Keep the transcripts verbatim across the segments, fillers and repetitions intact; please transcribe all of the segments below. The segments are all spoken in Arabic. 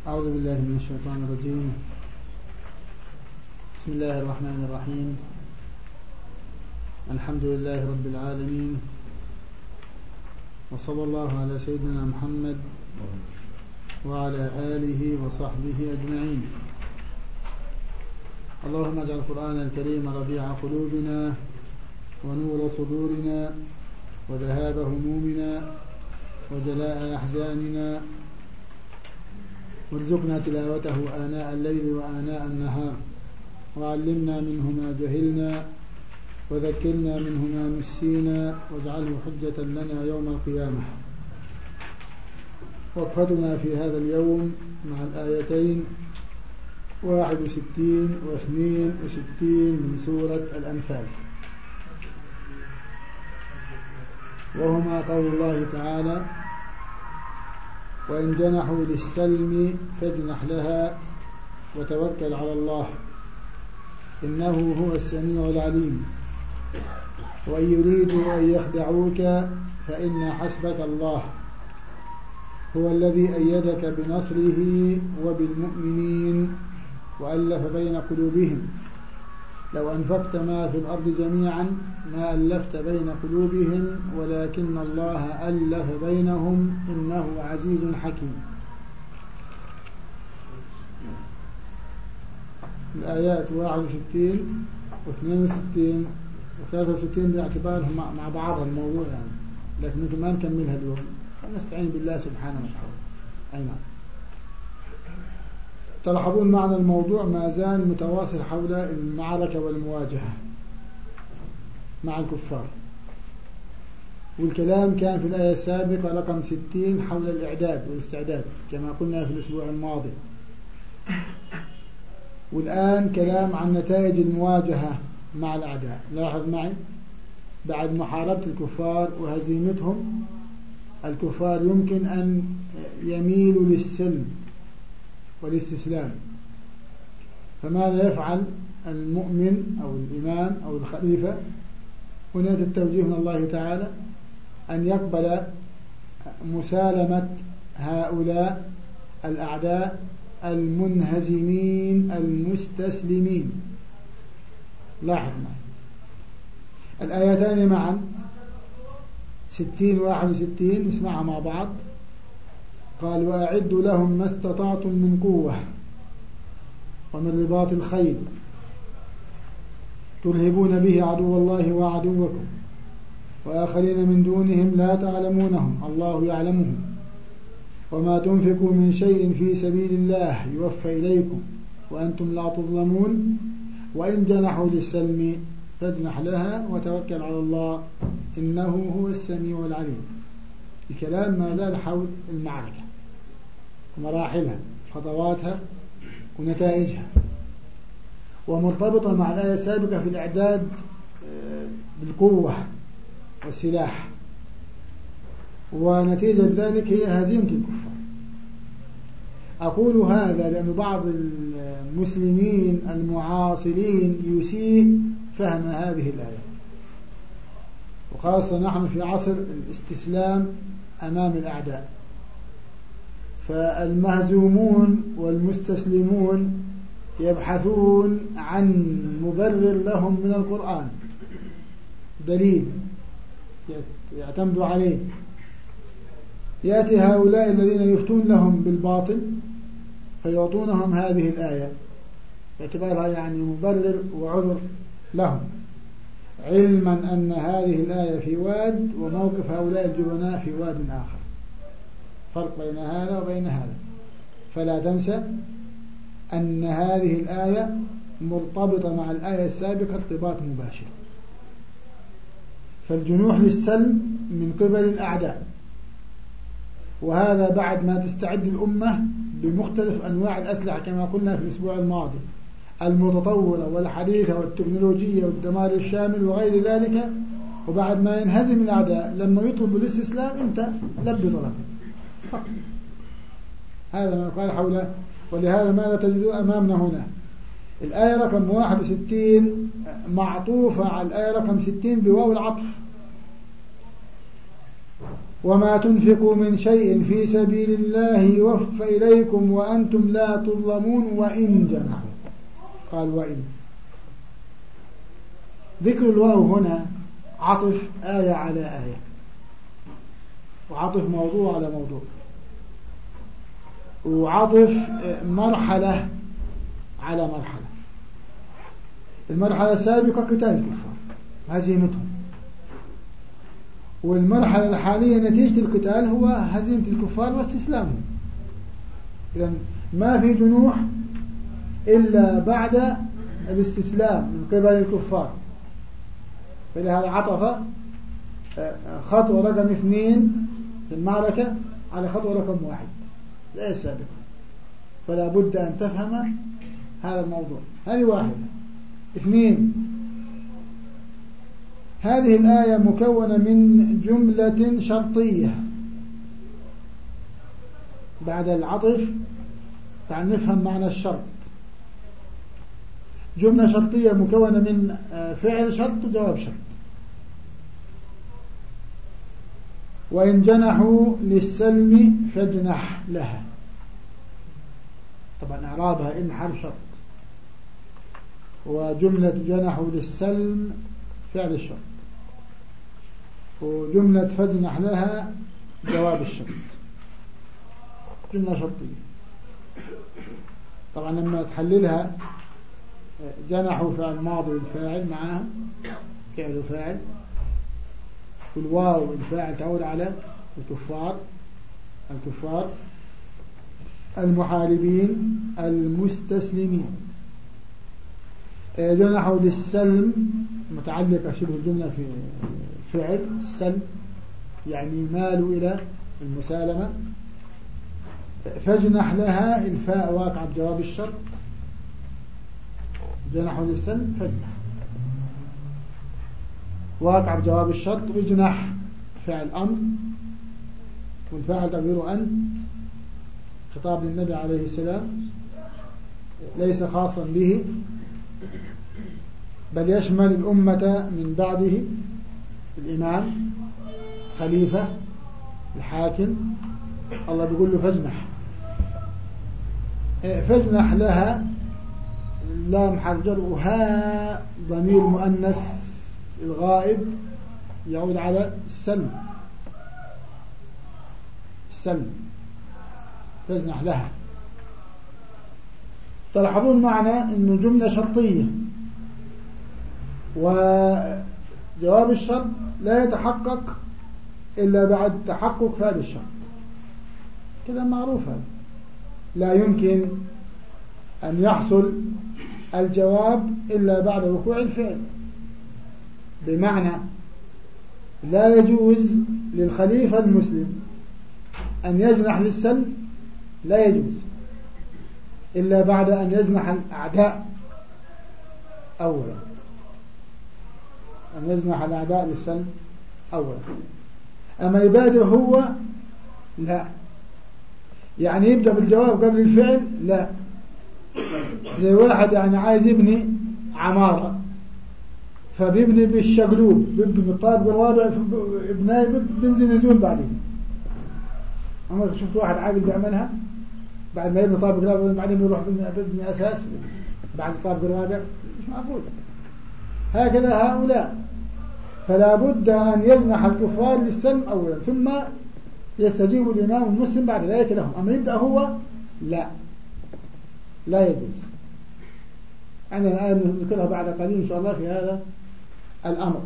أعوذ بالله من الشيطان الرجيم. بسم الله الرحمن الرحيم. الحمد لله رب العالمين، وصلى الله على سيدنا محمد وعلى آله وصحبه أجمعين. اللهم اجعل القرآن الكريم ربيع قلوبنا ونور صدورنا وذهاب همومنا وجلاء أحزاننا، وارزقنا تلاوته آناء الليل وآناء النهار، وعلمنا منه ما جهلنا وذكرنا منه ما نسينا، واجعله حجة لنا يوم القيامة. وقفتنا في هذا اليوم مع الآيتين واحد وستين واثنين وستين من سورة الأنفال، وهما قول الله تعالى: وإن جنحوا للسلم فاجنح لها وتوكل على الله إنه هو السميع العليم، وإن يريدوا أن يخدعوك فإن حسبك الله هو الذي أيدك بنصره وبالمؤمنين وألف بين قلوبهم لو أنفقت ما في الأرض جميعا ما ألفت بين قلوبهم ولكن الله ألف بينهم إنه عزيز حكيم. الآيات واحد وستين واثنين وستين وثلاثة وستين باعتبارهم مع بعضها الموضوع يعني، لكن مثل ما نكملها اليوم فنستعين بالله سبحانه وتعالى. أي نعم. تلاحظون معنى الموضوع ما زال متواصل حول المعركة والمواجهة مع الكفار، والكلام كان في الآية السابقة رقم ستين حول الإعداد والاستعداد كما قلنا في الأسبوع الماضي، والآن كلام عن نتائج المواجهة مع الأعداء. لاحظ معي، بعد محاربة الكفار وهزيمتهم الكفار يمكن أن يميلوا للسلم والاستسلام، فماذا يفعل المؤمن أو الإمام أو الخليفة؟ هناك التوجيه من الله تعالى أن يقبل مسالمة هؤلاء الأعداء المنهزمين المستسلمين. لاحظ معي الآيتان معا ستين واحد وستين، نسمعها مع بعض. قال: وأعدوا لهم ما استطعتم من قوة ومن رباط الخيل ترهبون به عدو الله وعدوكم وآخرين من دونهم لا تعلمونهم الله يعلمهم وما تنفقوا من شيء في سبيل الله يوفى إليكم وأنتم لا تظلمون وإن جنحوا للسلم فاجنح لها وتوكل على الله إنه هو السميع العليم. الكلام ما زال حول المعركة ومراحلها خطواتها ونتائجها، ومرتبطة مع الآية السابقة في الإعداد بالقوة والسلاح، ونتيجة ذلك هي هزيمة الكفار. أقول هذا لأن بعض المسلمين المعاصرين يسيء فهم هذه الآية، وخاصة نحن في عصر الاستسلام أمام الأعداء، فالمهزومون والمستسلمون يبحثون عن مبرر لهم من القرآن، دليل يعتمدوا عليه. يأتي هؤلاء الذين يفتون لهم بالباطل فيعطونهم هذه الآية باعتبارها يعني مبرر وعذر لهم، علما أن هذه الآية في واد وموقف هؤلاء الجبناء في واد آخر، فرق بين هذا وبين هذا. فلا تنسى أن هذه الآية مرتبطة مع الآية السابقة ارتباط مباشر. فالجنوح للسلم من قبل الأعداء، وهذا بعد ما تستعد الأمة بمختلف أنواع الأسلحة كما قلنا في الأسبوع الماضي، المتطورة والحديثة والتكنولوجية والدمار الشامل وغير ذلك، وبعد ما ينهزم الأعداء لما يطلبوا الاستسلام أنت لبي طلب. هذا ما قال حوله. ولهذا ماذا تجدون أمامنا هنا؟ الآية رقم واحد وستين معطوفة على الآية رقم ستين بواو العطف، وما تنفقوا من شيء في سبيل الله يوفى إليكم وأنتم لا تظلمون وإن جنحوا. قال وإن. ذكر الواو هنا عطف آية على آية، وعطف موضوع على موضوع، وعطف مرحلة على مرحلة. المرحلة السابقة قتال الكفار هزيمتهم، والمرحلة الحالية نتيجة القتال هو هزيمة الكفار واستسلامهم. إذن ما في جنوح إلا بعد الاستسلام من قبل الكفار، فلهذا عطف خطوة رقم اثنين في المعركة على خطوة رقم واحد لا سابقة، فلا بد أن تفهم هذا الموضوع. هذه واحدة. اثنين، هذه الآية مكونة من جملة شرطية. بعد العطف تعال نفهم معنى الشرط. جملة شرطية مكونة من فعل شرط وجواب شرط. وإن جنحوا للسلم فاجنح لها. طبعا إعرابها إن حرف شرط، وجملة جنحوا للسلم فعل الشرط، وجملة فاجنح لها جواب الشرط، جملة شرطية. طبعا لما تحللها جنحوا فعل ماضي والفاعل معها فعل وفاعل، والواو الفاعل تعود على الكفار الكفار المحاربين المستسلمين. جنحوا للسلم متعلقة شبه الجملة في فعل السلم، يعني مالوا إلى المسالمة. فاجنح لها الفاء واقع بجواب الشرط. جنحوا للسلم فاجنح واقع بجواب الشرط. واجنح فعل أمر، والفاعل تقديره أنت، خطاب للنبي عليه السلام ليس خاصا به بل يشمل الأمة من بعده، الإمام، خليفة، الحاكم. الله بيقول له فاجنح. فاجنح لها لام حرف جر، وها ضمير مؤنث الغائب يعود على السلم السلم فاجنح لها. تلاحظون معنى أنه جملة شرطية، وجواب الشرط لا يتحقق إلا بعد تحقق فعل الشرط. كذا معروف هذا. لا يمكن أن يحصل الجواب إلا بعد وقوع الفعل، بمعنى لا يجوز للخليفة المسلم أن يجنح للسلم، لا يجوز إلا بعد أن يجنح الأعداء أولا، أن يجنح الأعداء للسلم أولا. أما يبادر هو لا، يعني يبدأ بالجواب قبل الفعل لا. زي واحد يعني عايز يبني عمارة فبيبني بالشقلوب، بيبني بالطابق الرابع ابناء بنزل نزول بعدين. عمرك شفت واحد عاقل بيعملها بعد ما يبني طابق الرابع بعدين يروح بيبني أساس بعد الطابق الرابع؟ مش معقول. هكذا هؤلاء. فلا بد أن يجنح الكفار للسلم أولا ثم يستجيب الإمام المسلم بعد ذلك لهم. أما يبدأ هو لا لا يجوز. عندنا الآن نذكرها بعد قليل إن شاء الله في هذا الأمر.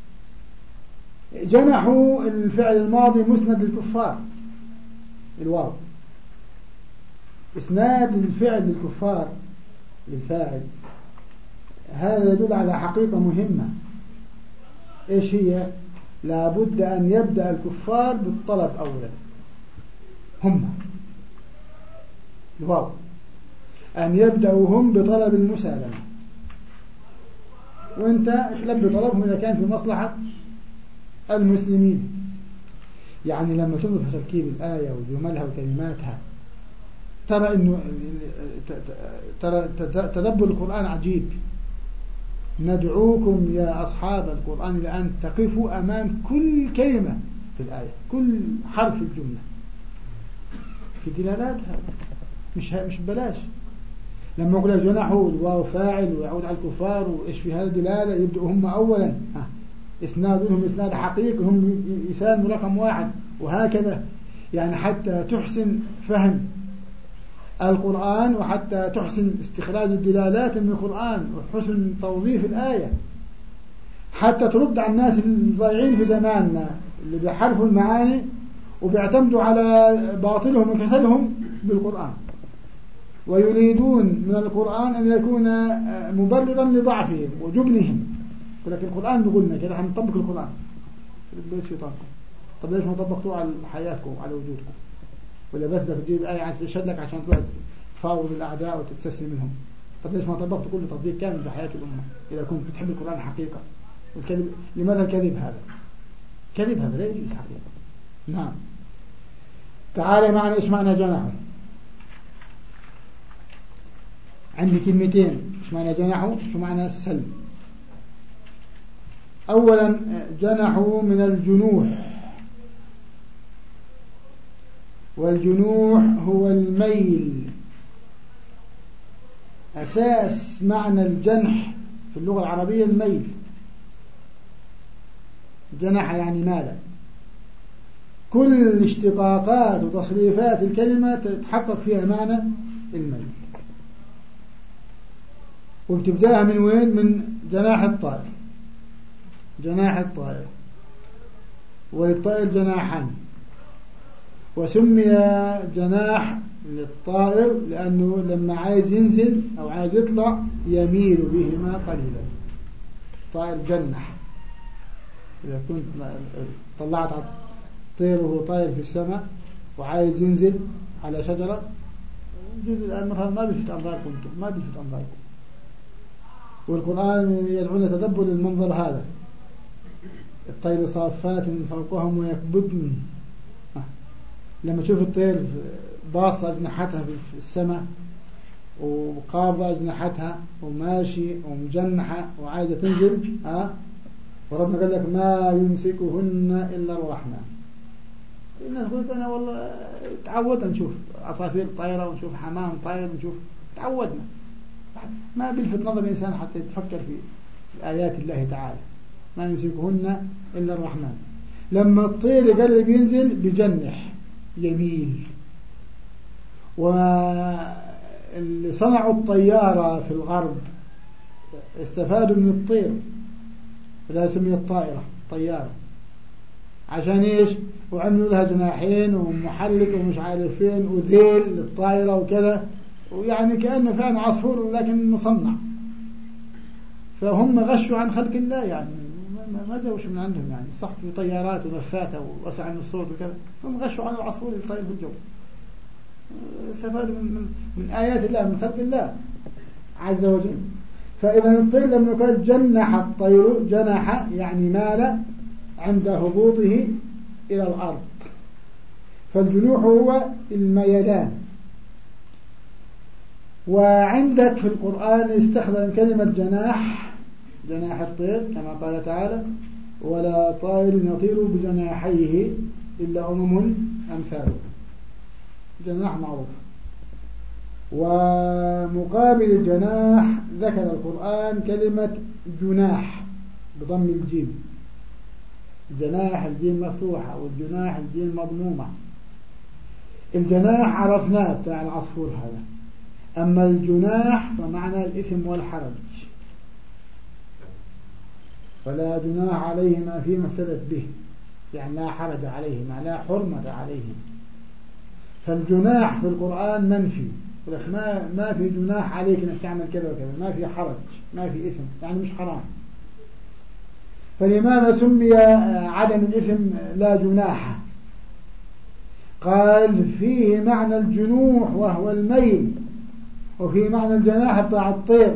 جنحوا الفعل الماضي مسند للكفار، الواو إسناد الفعل للكفار للفاعل. هذا يدل على حقيقة مهمة. إيش هي؟ لا بد أن يبدأ الكفار بالطلب أولا، هم الواو أن يبدأوا هم بطلب المسالمة، وانت تلبي طلبهم إذا كان في مصلحة المسلمين. يعني لما تنظر في تركيب الآية وجملها وكلماتها ترى إنه ترى تدبر القرآن عجيب. ندعوكم يا أصحاب القرآن لأن تقفوا أمام كل كلمة في الآية، كل حرف في الجملة في دلالاتها، مش مش ببلاش. لما يقول جنحوا الواو فاعل ويعود على الكفار وإيش في هذه الدلالة، يبدأوا هم أولا، ها إسناد لهم إسناد حقيقي، هم يسالموا رقم واحد، وهكذا يعني حتى تحسن فهم القرآن وحتى تحسن استخراج الدلالات من القرآن وحسن توظيف الآية، حتى ترد على الناس الضايعين في زماننا اللي بيحرفوا المعاني وبيعتمدوا على باطلهم وكسلهم بالقرآن، ويريدون من القرآن أن يكون مبررا لضعفهم وجبنهم. ولكن القرآن بيقولنا كده هنطبق القرآن في البيت شيطانكم. طب ليش ما طبقتوه على حياتكم وعلى وجودكم؟ ولا بس بدك تجيب آية عشان تشدك عشان تروح تفاوض الأعداء وتستسلم منهم؟ طب ليش ما طبقتوا كل تطبيق كامل بحياة الأمة إذا كنت بتحب القرآن حقيقة؟ والكذب، لماذا الكذب هذا؟ كذب هذا لا يجوز حقيقة. نعم. تعالى معنا إيش معنى جنحوا. عندي كلمتين، إيش معنى جنحوا، شو معنى السلم. أولا جنحوا من الجنوح، والجنوح هو الميل. أساس معنى الجنح في اللغة العربية الميل، جنح يعني مالا. كل اشتقاقات وتصريفات الكلمة تتحقق فيها معنى الميل، وبتبدأها من وين؟ من جناح الطائر. جناح الطائر، وللطائر جناحان، وسمي جناح للطائر لأنه لما عايز ينزل أو عايز يطلع يميل بهما قليلا. طائر جنح، إذا كنت طلعت على الطير وهو طائر في السماء وعايز ينزل على شجرة، جزء الآن مثلا ما بيلفت أنظاركم، ما بيلفت أنظاركم. والقرآن يدعون تدبر المنظر هذا، الطير صافات فوقهم ويكبدن. لما تشوف الطير باصة أجنحتها في السماء وقابضة أجنحتها وماشي ومجنحة وعايزة تنزل، ها، وربنا قال لك ما يمسكهن إلا الرحمن. الناس قلت أنا والله تعودنا نشوف عصافير طايرة ونشوف حمام طاير ونشوف، تعودنا، ما بيلفت نظر الإنسان حتى يتفكر في آيات الله تعالى. ما يمسكهن إلا الرحمن. لما الطير يقرب ينزل بجنح يميل. واللي صنعوا الطيارة في الغرب استفادوا من الطير، فلا سميت الطائرة طيارة عشان إيش؟ وعملوا لها جناحين ومحلق ومش عارف فين وذيل للطائرة وكذا، ويعني كأنه فعلا عصفور لكن مصنع. فهم غشوا عن خلق الله، يعني ما جاوش من عندهم، يعني صح في طيارات ونفاثة ووسع من الصوت وكذا، هم غشوا عن العصفور اللي طاير في الجو. استفادوا من, من آيات الله، من خلق الله عز وجل. فإذا الطير لما يقال جنح الطير، جنح يعني مال عند هبوطه إلى الأرض. فالجنوح هو الميلان. وعندك في القرآن استخدم كلمة جناح، جناح الطير كما قال تعالى ولا طائر يطير بجناحيه إلا أمم أمثاله، جناح معروف. ومقابل الجناح ذكر القرآن كلمة جناح بضم الجيم، جناح الجيم مفتوحة والجناح الجيم مضمومة. الجناح عرفناه بتاع العصفور هذا، أما الجناح فمعنى الإثم والحرج، فلا جناح عليهما فيما افتدت به، يعني لا حرج عليهما، لا حرمة عليهم. فالجناح في القرآن منفي، ما ما في جناح عليك انك تعمل كذا وكذا، ما في حرج، ما في إثم، يعني مش حرام. فلماذا سمي عدم الإثم لا جناح؟ قال فيه معنى الجنوح وهو الميل، وفي معنى الجناح بتاع الطير.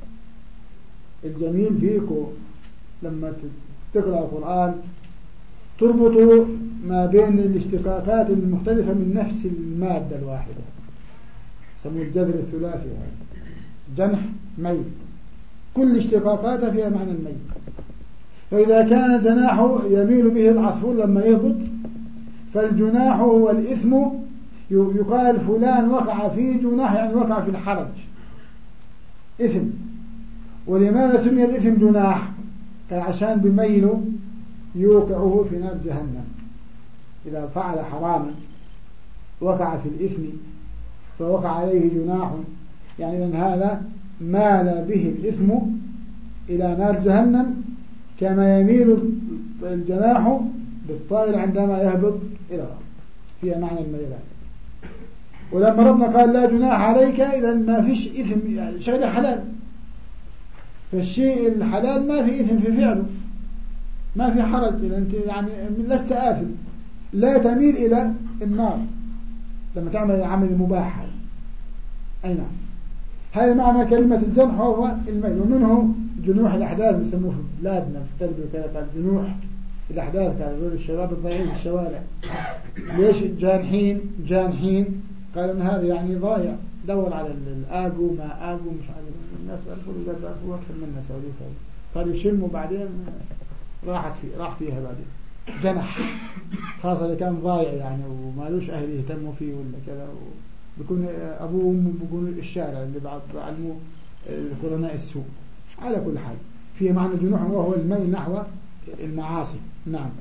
الجميل فيكم لما تقرأ القرآن تربطوا ما بين الاشتقاقات المختلفة من نفس المادة الواحدة، يسموه الجذر الثلاثي، جنح ميل، كل اشتقاقاتها فيها معنى الميل. فإذا كان الجناح يميل به العصفور لما يهبط، فالجناح هو الإثم. يقال فلان وقع في جناح، يعني وقع في الحرج، إثم. ولماذا سمي الإثم جناح؟ كان عشان بميله يوقعه في نار جهنم. إذا فعل حراما وقع في الإثم فوقع عليه جناح، يعني أن هذا مال به الإثم إلى نار جهنم كما يميل الجناح بالطائر عندما يهبط إلى الأرض، فيها معنى الميلان. ولما ربنا قال لا جناح عليك، إذا ما فيش إثم، يعني شيء حلال، فالشيء الحلال ما في إثم في فعله، ما في حرج، إذا أنت يعني لست آثم، لا تميل إلى النار لما تعمل عمل مباح. أي نعم، هذا معنى كلمة الجنح هو الميل. ومنه جنوح الأحداث بيسموه في بلادنا في التربية كذا، قال جنوح الأحداث، قال يقول الشباب الضايعين في الشوارع ليش جانحين جانحين؟ قال إن هذا يعني ضايع، دور على الآجو ما آجو مش عارف. الناس قالوا له هو أكثر منا سعودي، صار يشم وبعدين راحت في راح فيها بعدين جنح، خاصة إذا كان ضايع يعني ومالوش أهل يهتموا فيه ولا كذا، بيكون أبوه وأمه بيكونوا الشارع اللي بعلموا قرناء السوق. على كل حال في معنى جنوح وهو الميل نحو المعاصي. نعم.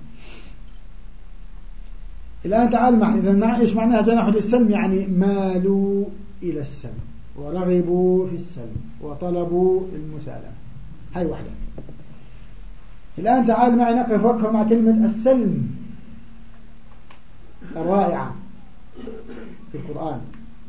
الآن تعال مع إذا مع إيش معناها جناح للسلم؟ يعني مالوا إلى السلم ورغبوا في السلم وطلبوا المسالمة. هاي واحدة. الآن تعال معي نقف وقفة مع كلمة السلم الرائعة في القرآن.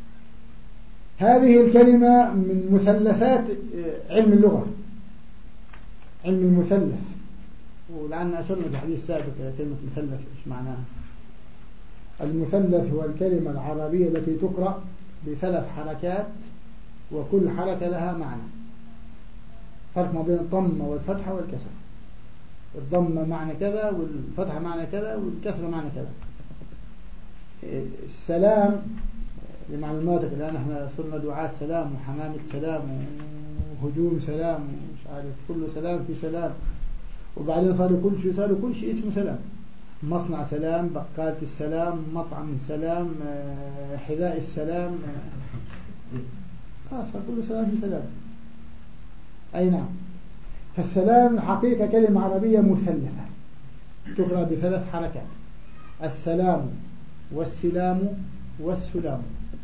هذه الكلمة من مثلثات علم اللغة، علم المثلث. ولعن أشرنا في الحديث السابق كلمة مثلث إيش معناها. المثلث هو الكلمة العربية التي تقرأ بثلاث حركات وكل حركة لها معنى. فرق ما بين الضمة والفتحة والكسرة. الضمة معنى كذا والفتحة معنى كذا والكسرة معنى كذا. السلام لمعلوماتك الآن احنا صرنا دعاة سلام وحمامة سلام وهجوم سلام ومش عارف كل سلام في سلام، وبعدين صار كل شيء صار كل شيء اسمه سلام. مصنع سلام، بقالة السلام، مطعم سلام، حذاء السلام، آه صار كل سلام في سلام. أي نعم. فالسلام الحقيقة كلمة عربية مثلثة تقرأ بثلاث حركات: السلام والسلام والسلام.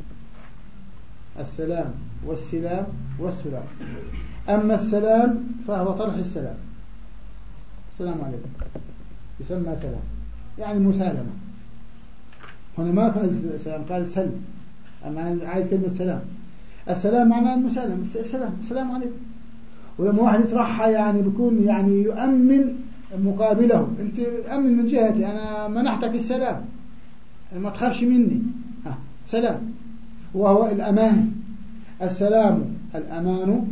السلام والسلام والسلام. أما السلام فهو طرح السلام، السلام عليكم، يسمى سلام، يعني مسالمة. هنا ما قال سلام، قال سلم. أما عايز كلمة سلام. السلام معناه المسالمة، السلام، السلام عليكم. ولما واحد يطرحها يعني بيكون يعني يؤمن مقابله، أنت أمن من جهتي، أنا منحتك السلام، ما تخافش مني. ها سلام، وهو الأمان. السلام الأمان،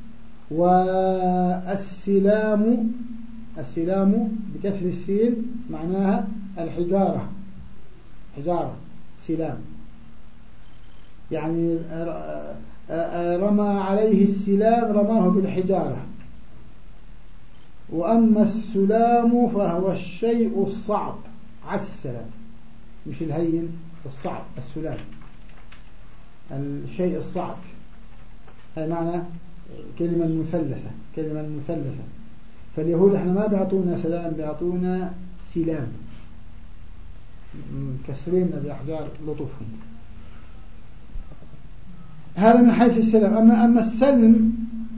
والسلام السلام بكسر السين معناها الحجارة، حجارة سلام، يعني رمى عليه السلام، رماه بالحجارة. وأما السلام فهو الشيء الصعب، عكس السلام، مش الهين، الصعب. السلام الشيء الصعب. هذا معنى كلمة مثلثة، كلمة مثلثة. فاليهود احنا ما بيعطونا سلام، بيعطونا سلام، كسرين بأحجار لطفهم. هذا من حيث السلام. أما أما السلم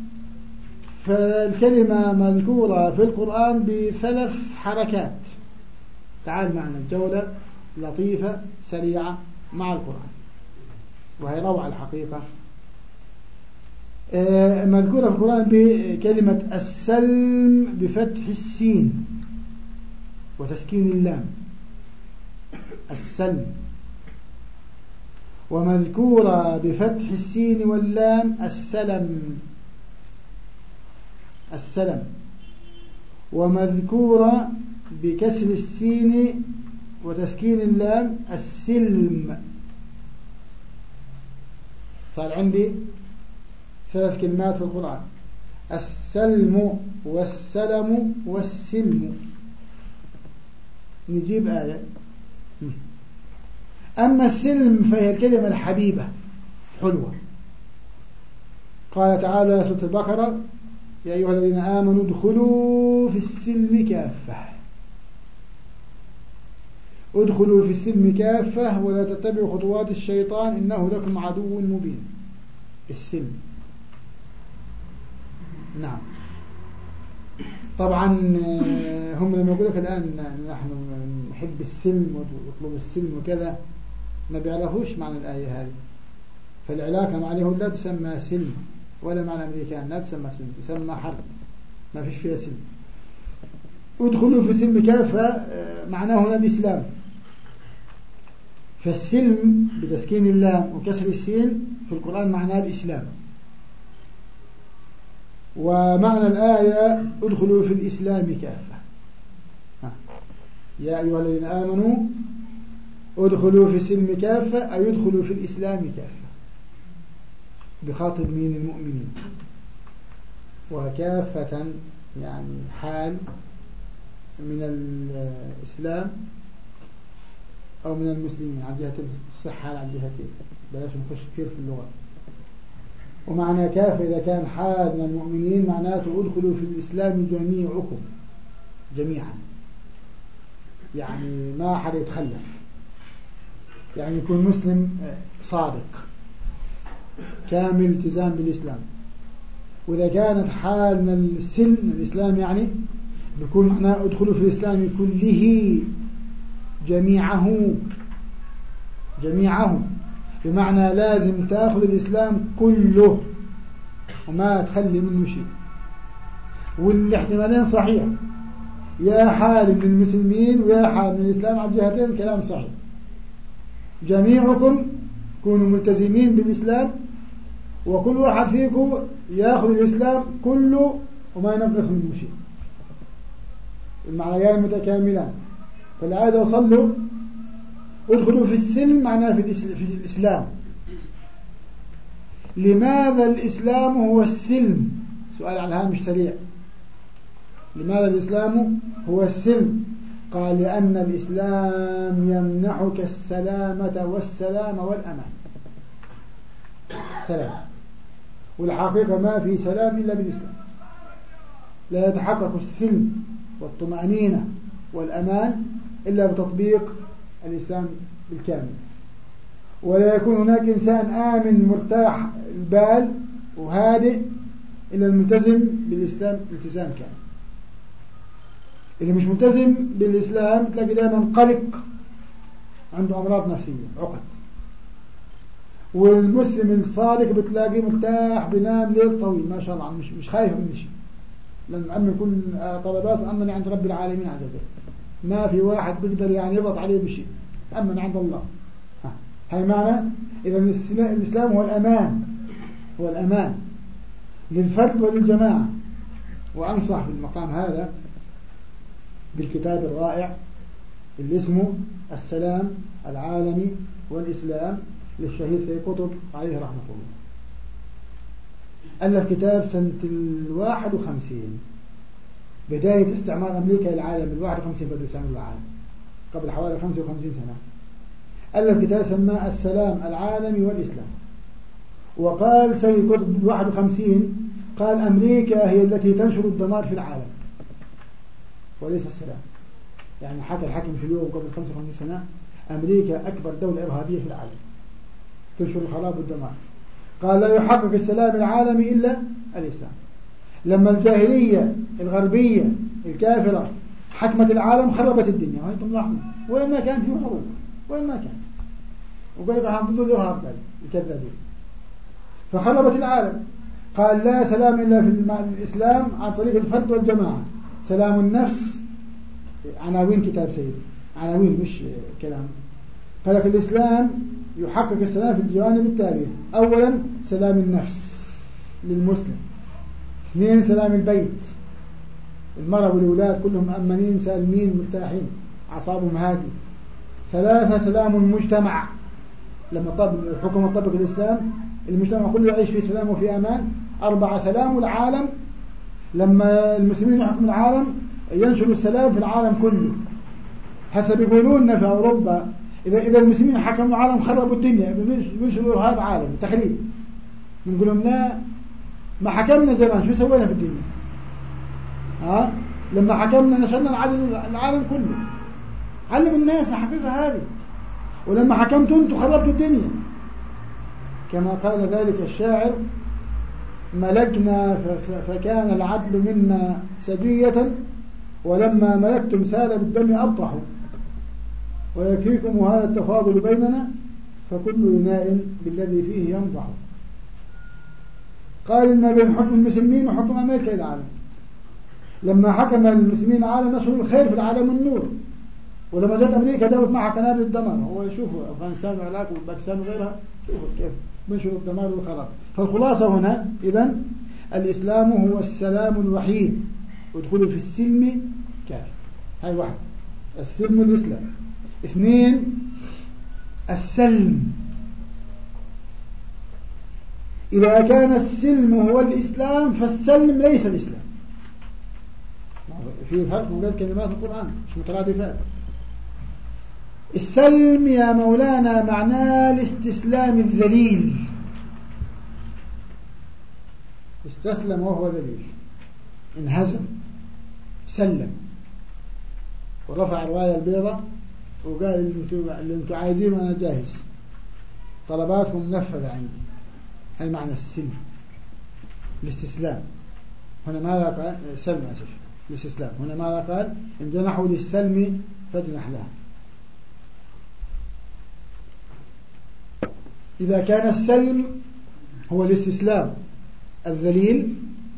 فالكلمة مذكورة في القرآن بثلاث حركات. تعال معنا الجولة لطيفة سريعة مع القرآن، وهي روعة الحقيقة. مذكورة في القرآن بكلمة السلم بفتح السين وتسكين اللام، السلم. ومذكورة بفتح السين واللام السلم، السلم. ومذكورة بكسر السين وتسكين اللام السلم. صار عندي ثلاث كلمات في القرآن: السلم والسلم والسلم. نجيب آية. أما السلم فهي الكلمة الحبيبة حلوة. قال تعالى سورة البقرة: يا أيها الذين آمنوا ادخلوا في السلم كافة. ادخلوا في السلم كافة ولا تتبعوا خطوات الشيطان إنه لكم عدو مبين. السلم، نعم. طبعا هم لما يقول لك الآن نحن نحب السلم ونطلب السلم وكذا، ما بيعرفوش معنى الآية هذه. فالعلاقة مع اليهود لا تسمى سلم، ولا مع الأمريكان لا تسمى سلم، تسمى حرب، ما فيش فيها سلم. ادخلوا في السلم كافة معناه هنا الإسلام. فالسلم بتسكين اللام وكسر السين في القرآن معناه الإسلام. ومعنى الآية: ادخلوا في الإسلام كافة. يا أيها الذين آمنوا ادخلوا في السلم كافة، أي ادخلوا في الإسلام كافة، بخاطب مين؟ المؤمنين. وكافة يعني حال من الإسلام أو من المسلمين، عن جهة الصحة عن جهتين، بلاش نخش كثير في اللغة. ومعنى كافة إذا كان حال من المؤمنين معناته ادخلوا في الإسلام جميعكم، جميعا، يعني ما حد يتخلف، يعني يكون مسلم صادق كامل التزام بالإسلام. وإذا كانت حال من السلم الإسلام يعني بيكون معناه ادخلوا في الإسلام كله، جميعه جميعه بمعنى لازم تأخذ الإسلام كله وما تخلي منه شيء. والاحتمالين صحيح، يا حال من المسلمين ويا حال من الإسلام، على جهتين كلام صحيح. جميعكم كونوا ملتزمين بالإسلام، وكل واحد فيكم يأخذ الإسلام كله وما ينقص منه شيء، المعنيان متكاملان. فالآية وصلوا ادخلوا في السلم معناه في الإسلام. لماذا الإسلام هو السلم؟ سؤال على الهامش سريع. لماذا الإسلام هو السلم؟ قال: لأن الإسلام يمنحك السلامة والسلام والأمان. سلام، والحقيقة ما في سلام إلا بالإسلام. لا يتحقق السلم والطمأنينة والأمان إلا بتطبيق الإسلام بالكامل. ولا يكون هناك إنسان آمن مرتاح البال وهادئ إلا الملتزم بالإسلام التزام كامل. اللي مش ملتزم بالإسلام تلاقي دائما قلق، عنده أمراض نفسية، عقد. والمسلم الصادق بتلاقيه مرتاح، بينام ليل طويل ما شاء الله، مش مش خايف من شيء، لأن عم كل طلباته أمن عند رب العالمين عز وجل. ما في واحد بيقدر يعني يضغط عليه بشيء، أمن عند الله. هاي معنى إذا الإسلام هو الأمان، هو الأمان للفرد وللجماعة. وأنصح بالمقام هذا بالكتاب الرائع اللي اسمه السلام العالمي والإسلام للشهيد سيد قطب عليه رحمة الله. ألف كتاب سنة الواحد وخمسين، بداية استعمار أمريكا للعالم. الواحد وخمسين بدأوا يستعمروا العالم، قبل حوالي خمسة وخمسين سنة. ألف كتاب سماه السلام العالمي والإسلام. وقال سيد قطب بالواحد وخمسين، قال: أمريكا هي التي تنشر الدمار في العالم وليس السلام. يعني حكى الحكم في اليوم قبل خمسة وخمسين سنة: أمريكا أكبر دولة إرهابية في العالم، تنشر الخراب والدمار. قال: لا يحقق السلام العالمي إلا الإسلام. لما الجاهلية الغربية الكافرة حكمت العالم خربت الدنيا، وأنتم لاحظون وين ما كان في حروب، وين ما كان، وقال لك ضد الإرهاب الكذابين، فخربت العالم. قال: لا سلام إلا في الإسلام عن طريق الفرد والجماعة. سلام النفس، عناوين كتاب سيد، عناوين مش كلام. قال لك الإسلام يحقق السلام في الجوانب التالية: أولا سلام النفس للمسلم، اثنين سلام البيت، المرأة والأولاد كلهم مأمنين سالمين مرتاحين أعصابهم هادي. ثلاثة سلام المجتمع، لما طب الحكومة تطبق الإسلام المجتمع كله يعيش في سلام وفي أمان. أربعة سلام العالم لما المسلمين يحكموا العالم ينشروا السلام في العالم كله. حسب يقولون في أوروبا إذا إذا المسلمين حكموا العالم خربوا الدنيا، بينشروا إرهاب عالمي تخريب. بنقول لهم لا، ما حكمنا زمان شو سوينا في الدنيا؟ ها؟ لما حكمنا نشرنا العالم العالم كله. علم الناس الحقيقة هذه. ولما حكمتوا أنتم خربتوا الدنيا. كما قال ذلك الشاعر: ملكنا فكان العدل منا سجية، ولما ملكتم سال بالدم أبطحوا، ويكفيكم هذا التفاضل بيننا، فكل إناء بالذي فيه ينضح. قال ما بين حكم المسلمين وحكم أمريكا العالم. لما حكم المسلمين العالم نشروا الخير في العالم والنور، ولما جاءت أمريكا داوت معها قنابل الدمار. هو يشوفوا أفغانستان والعراق وباكستان وغيرها، شوفوا كيف بنشروا الدمار والخراب. فالخلاصة هنا إذن الإسلام هو السلام الوحيد، ادخلوا في السلم كافة. هاي واحد، السلم الإسلام. اثنين، السلم. إذا كان السلم هو الإسلام فالسلم ليس الإسلام. في فرق بين كلمات القرآن مش مترادفات. السلم يا مولانا معناه الاستسلام الذليل. استسلم وهو ذليل، انهزم، سلم، ورفع الراية البيضاء وقال اللي انتم عايزينه أنا جاهز، طلباتكم منفذة عندي. هاي معنى السلم، الاستسلام. هنا ماذا قال؟ سلم أسف، الاستسلام. هنا ماذا قال؟ إن جنحوا للسلم فاجنح له. إذا كان السلم هو الاستسلام الذليل،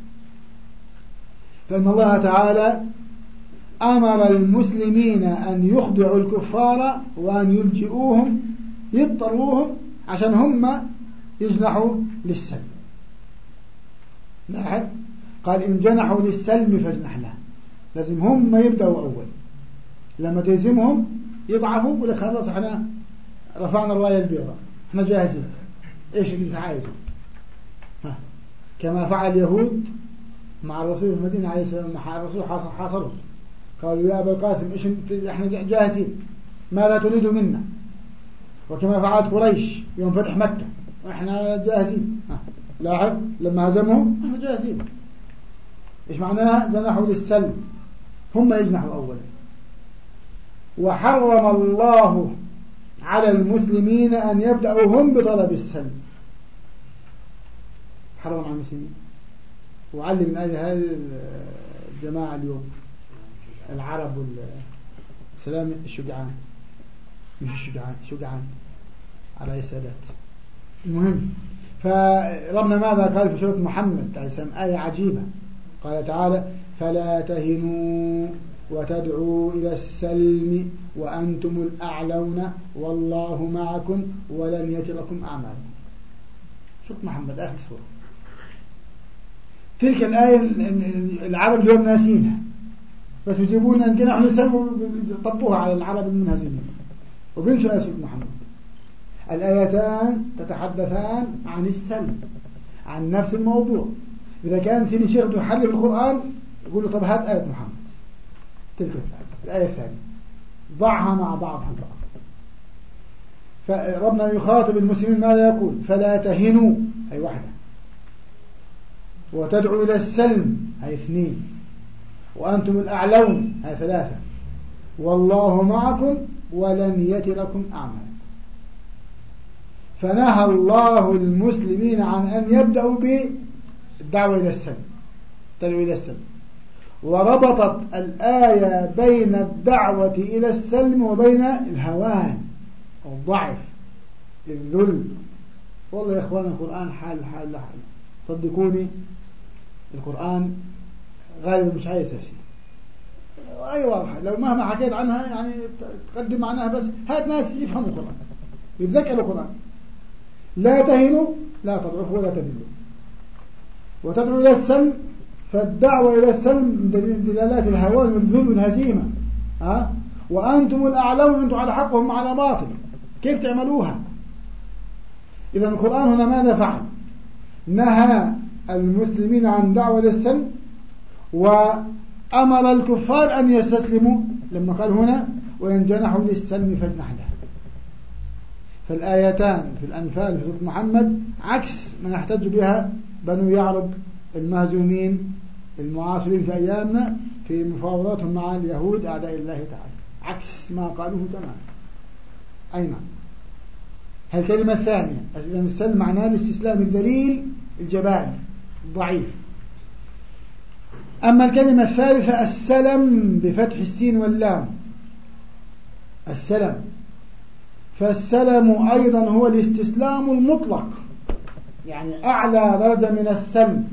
فإن الله تعالى أمر المسلمين أن يخضعوا الكفار وأن يلجئوهم يضطروهم عشان هم يجنحوا للسلم. لاحظ قال إن جنحوا للسلم فاجنح له، لازم هم يبدأوا أول. لما تلزمهم يضعفوا يقول لك خلاص احنا رفعنا الراية البيضاء، احنا جاهزين، ايش اللي انت عايزه؟ ها. كما فعل اليهود مع الرسول في المدينة عليه السلام، مع الرسول حاصروا قالوا يا أبا القاسم إيش احنا جاهزين، ماذا تريد منا؟ وكما فعلت قريش يوم فتح مكة، احنا جاهزين. لاحظ لما هزمهم احنا جاهزين. ايش معناها؟ جنحوا للسلم، هم يجنحوا أولا. وحرم الله على المسلمين أن يبدأوا هم بطلب السلم. حرم على المسلمين. وعلم من أجل هذه الجماعة اليوم العرب والسلام الشجعان، مش الشجعان، شجعان على السادات. المهم، فربنا ماذا قال في سورة محمد عليه السلام؟ آية عجيبة. قال تعالى فلا تهنوا وتدعوا إلى السلم وأنتم الأعلون والله معكم ولن يتركم أعمالكم. سورة محمد آخر سورة. تلك الآية العرب اليوم ناسينها، بس يجيبون أن جنحوا للسلم ويطبوها على العرب المنهزمين وبينسوا سورة محمد. الآيتان تتحدثان عن السلم، عن نفس الموضوع. إذا كان سيدي شيخ يحلل القرآن يقول له طب هات آية محمد، تلك الآية الثانية ضعها مع بعضها البعض. فربنا يخاطب المسلمين ماذا يقول؟ فلا تهنوا، هي واحدة، وتدعوا إلى السلم، هي اثنين، وأنتم الأعلون، هي ثلاثة، والله معكم ولن يتركم أعمالكم. فنهى الله المسلمين عن أن يبدأوا بالدعوة إلى السلم، تدعو إلى السلم. وربطت الآية بين الدعوة إلى السلم وبين الهوان أو الضعف، الذل. والله يا إخوان القرآن حال حال حال، صدقوني القرآن غالبا مش عايز تفسير. أي واضحة، لو مهما حكيت عنها يعني تقدم معناها، بس هات ناس يفهموا القرآن يتذكروا القرآن. لا تهنوا، لا تضعفوا ولا تذلوا، وتدعو إلى السلم. فالدعوة إلى السلم دلالات الهوان والذل والهزيمة. ها؟ وأنتم الأعلون، أنتم على حق وهم على باطل، كيف تعملوها؟ إذا القرآن هنا ماذا فعل؟ نهى المسلمين عن دعوة إلى السلم، وأمر الكفار أن يستسلموا لما قال هنا وإن جنحوا للسلم فاجنح له. فالآيتان في الأنفال في سورة محمد عكس ما يحتج بها بنو يعرب المهزومين المعاصرين في أيامنا في مفاوضاتهم مع اليهود أعداء الله تعالى، عكس ما قالوه تماما. أي نعم. الكلمة الثانية السلم معناه الاستسلام الذليل الجبان الضعيف. أما الكلمة الثالثة السلم بفتح السين واللام، السلم، فالسلم أيضا هو الاستسلام المطلق، يعني أعلى درجة من السلم.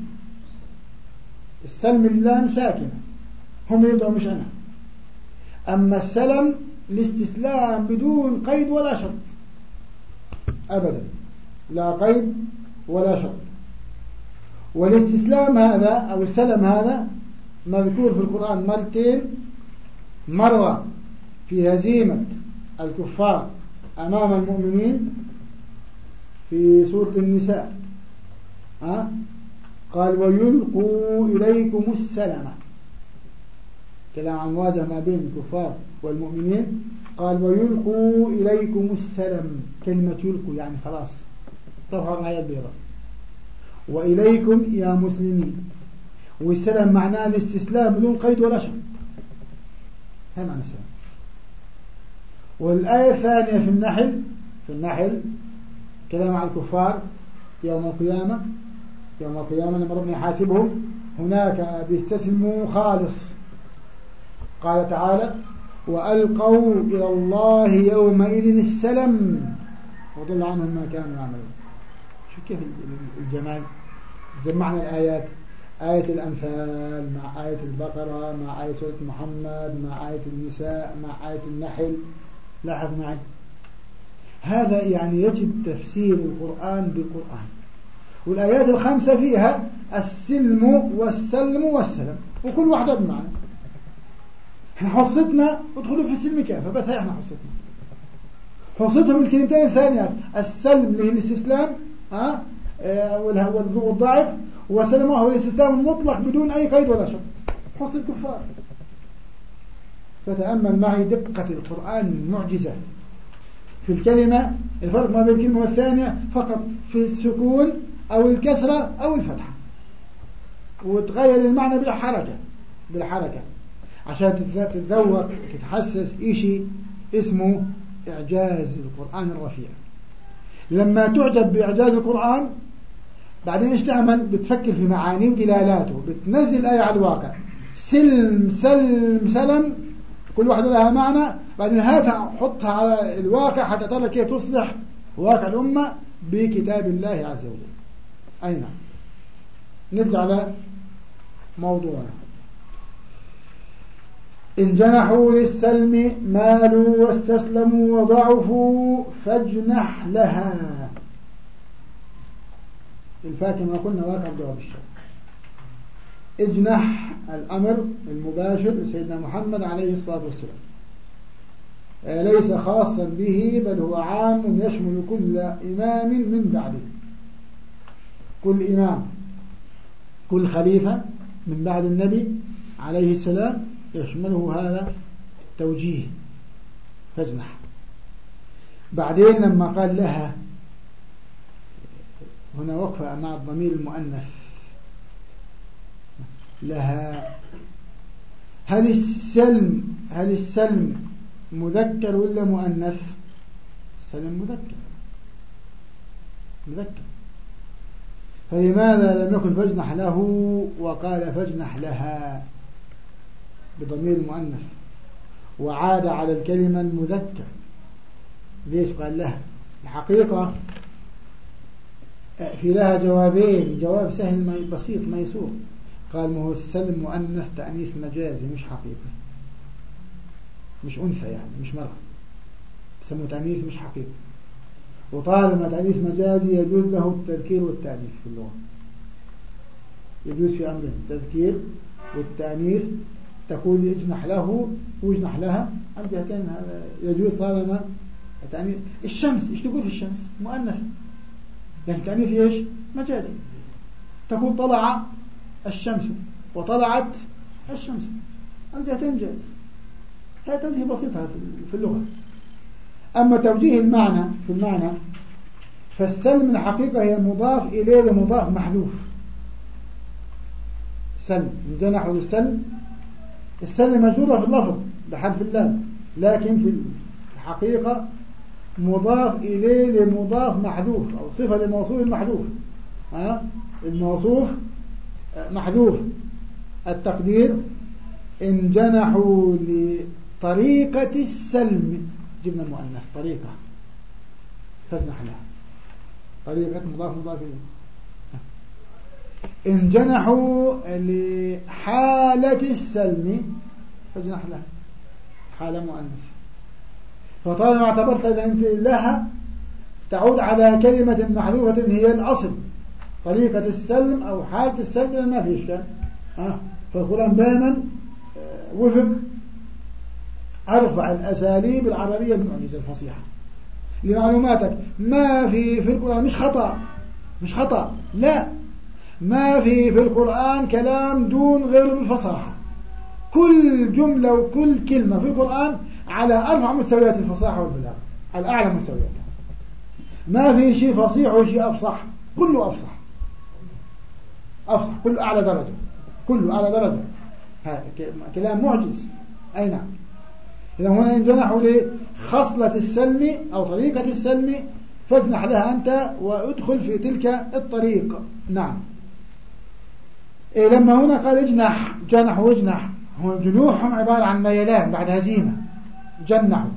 السلم اللام ساكنة، هم يبدأوا مش أنا. أما السلم الاستسلام بدون قيد ولا شرط أبدا، لا قيد ولا شرط. والاستسلام هذا أو السلم هذا مذكور في القرآن مرتين، مرة في هزيمة الكفار أمام المؤمنين في سورة النساء، ها؟ قال ويلقوا إليكم السلم، كلام عن مواجهة ما بين الكفار والمؤمنين. قال ويلقوا إليكم السلم، كلمة يلقوا يعني خلاص طبعا الآية البيضاء، وإليكم يا مسلمين. والسلم معناه الاستسلام بدون قيد ولا شرط، هذا معنى السلام. والآية الثانية في النحل في النحل كلام عن الكفار يوم القيامة، يوم القيامة لما ربنا يحاسبهم هناك بيستسلموا خالص. قال تعالى وألقوا إلى الله يومئذ السلم وضل عنهم ما كانوا يعملون. شو كيف الجمال، جمعنا الآيات، آية الأنفال مع آية البقرة مع آية سورة محمد مع آية النساء مع آية النحل. لاحظ معي، هذا يعني يجب تفسير القرآن بالقرآن. والآيات الخمسة فيها السلم والسلم والسلم، وكل واحدة بمعنى. احنا حصتنا ادخلوا في السلم كافة، بس هي احنا حصتنا حصتهم الكلمتين الثانيات، السلم اللي هي الاستسلام ها والضعف، والسلم هو الاستسلام المطلق بدون أي قيد ولا شرط، حص الكفار. فتأمل معي دقة القرآن المعجزة في الكلمة، الفرق ما بين الكلمة والثانية فقط في السكون أو الكسرة أو الفتحة، وتغير المعنى بالحركة بالحركة عشان تتذوق تتحسس إشي اسمه إعجاز القرآن الرفيع. لما تعجب بإعجاز القرآن بعدين إيش تعمل؟ بتفكر في معانيه ودلالاته، بتنزل آية على الواقع، سلم سلم سلم كل واحدة لها معنى، بعدين هاتها حطها على الواقع حتى ترى كيف تصلح واقع الأمة بكتاب الله عز وجل. أين نرجع على موضوعنا. إن جنحوا للسلم مالوا واستسلموا وضعفوا فاجنح لها. الفاكهة ما قلنا واقع جواب الشرط. اجنح الأمر المباشر لسيدنا محمد عليه الصلاة والسلام، ليس خاصا به بل هو عام يشمل كل إمام من بعده، كل إمام كل خليفة من بعد النبي عليه السلام يشمله هذا التوجيه فاجنح. بعدين لما قال لها هنا وقفة مع الضمير المؤنث لها، هل السلم هل السلم مذكر ولا مؤنث؟ السلم مذكر مذكر، فلماذا لم يكن فاجنح له وقال فاجنح لها بضمير المؤنث وعاد على الكلمة المذكر؟ ليش قال لها؟ الحقيقة في لها جوابين، جواب سهل بسيط ميسور. قال ما هو السلم مؤنث تأنيث مجازي مش حقيقي، مش أنثى يعني مش مرة، بسموه تأنيث مش حقيقي. وطالما تأنيث مجازي يجوز له التذكير والتأنيث في اللغة، يجوز في أمرين التذكير والتأنيث. تقول اجنح له واجنح لها، الجهتين هذا يجوز طالما التأنيث. الشمس ايش تقول في الشمس؟ مؤنث يعني تأنيث ايش؟ مجازي. تقول طلع الشمس وطلعت الشمس، الجهتين جائز. هذا توجيه بسيطة في اللغة. أما توجيه المعنى في المعنى فالسلم الحقيقة هي مضاف إليه لمضاف محذوف. سلم جنحوا للسلم، السلم مجرورة في اللفظ بحرف اللام، لكن في الحقيقة مضاف إليه لمضاف محذوف أو صفة لموصوف محذوف. ها الموصوف محذوف. التقدير إن جنحوا لطريقة السلم، جبنا المؤنث طريقة فاجنح لها، طريقة مضاف مضاف إليه. إن جنحوا لحالة السلم فاجنح لها، حالة مؤنث. فطالما اعتبرت إذا أنت لها تعود على كلمة محذوفة هي الأصل، طريقة السلم أو حالة السلم ما في إشكال. فالقرآن دائما وفق أرفع الأساليب العربية المعجزة الفصيحة. لمعلوماتك ما في في القرآن مش خطأ، مش خطأ لا، ما في في القرآن كلام دون غير بالفصاحة. كل جملة وكل كلمة في القرآن على أرفع مستويات الفصاحة والبلاغة، على أعلى مستوياتها. ما في شيء فصيح وشيء أفصح، كله أفصح أفصح، كله أعلى درجة، كله أعلى درجة. هذا كلام معجز. أي نعم. إذا هنا إن جنحوا لخصلة السلم أو طريقة السلم فاجنح لها أنت وادخل في تلك الطريق. نعم. إيه لما هنا قال اجنح، جنح واجنح، هم جنوحهم عبارة عن ميلان بعد هزيمة، جنحوا.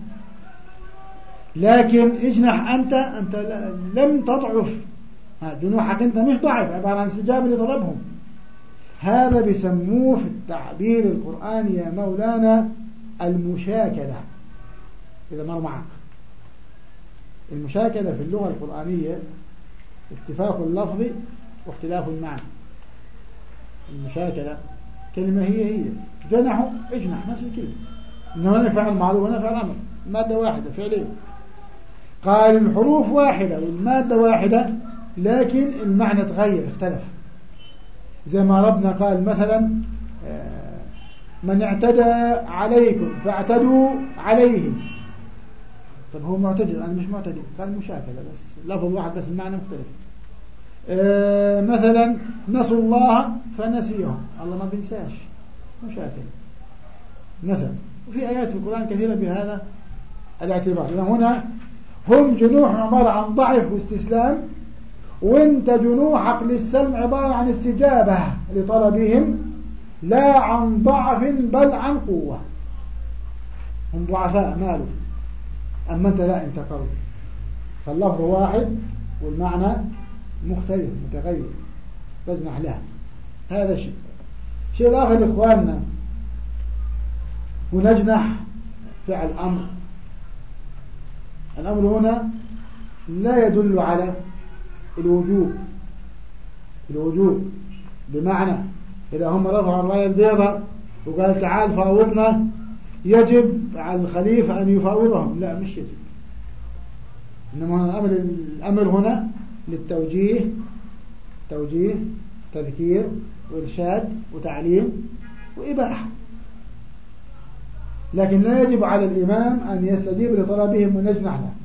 لكن اجنح أنت، أنت لم تضعف، جنوحك أنت مش ضعف، عبارة عن استجابة لطلبهم. هذا بيسموه في التعبير القرآني يا مولانا المشاكلة. إذا مر معك المشاكلة في اللغة القرآنية اتفاق اللفظ واختلاف المعنى. المشاكلة كلمة هي هي، جنحوا اجنح نفس الكلمة، إنه فعل معروف وهنا فعل أمر، مادة واحدة فعلين. قال الحروف واحدة والمادة واحدة لكن المعنى تغير اختلف. زي ما ربنا قال مثلا من اعتدى عليكم فاعتدوا عليه. طب هو معتدي، أنا مش معتدي، قال مشاكلة بس لفظ واحد بس المعنى مختلف. آه مثلا نسوا الله فنسيهم، الله ما بينساش، مشاكلة مثلا. وفي آيات في القرآن كثيرة بهذا الاعتبار. هنا هم جنوح عبارة عن ضعف واستسلام، وانت جنوحك للسلم عبارة عن استجابة لطلبهم لا عن ضعف بل عن قوة. هم ضعفاء ماله، أما أنت لا، أنت قوي. فاللفظ واحد والمعنى مختلف متغير، فاجنح لها. هذا شيء. شيء الآخر إخواننا، ونجنح فعل أمر. الأمر هنا لا يدل على الوجوب، الوجوب بمعنى إذا هم رفعوا الراية البيضاء وقال تعال فاوضنا يجب على الخليفة أن يفاوضهم، لا مش يجب. إنما هنا الأمر, الأمر هنا للتوجيه، توجيه تذكير وإرشاد وتعليم وإباحة. لكن لا يجب على الإمام أن يستجيب لطلبهم ونجنح له.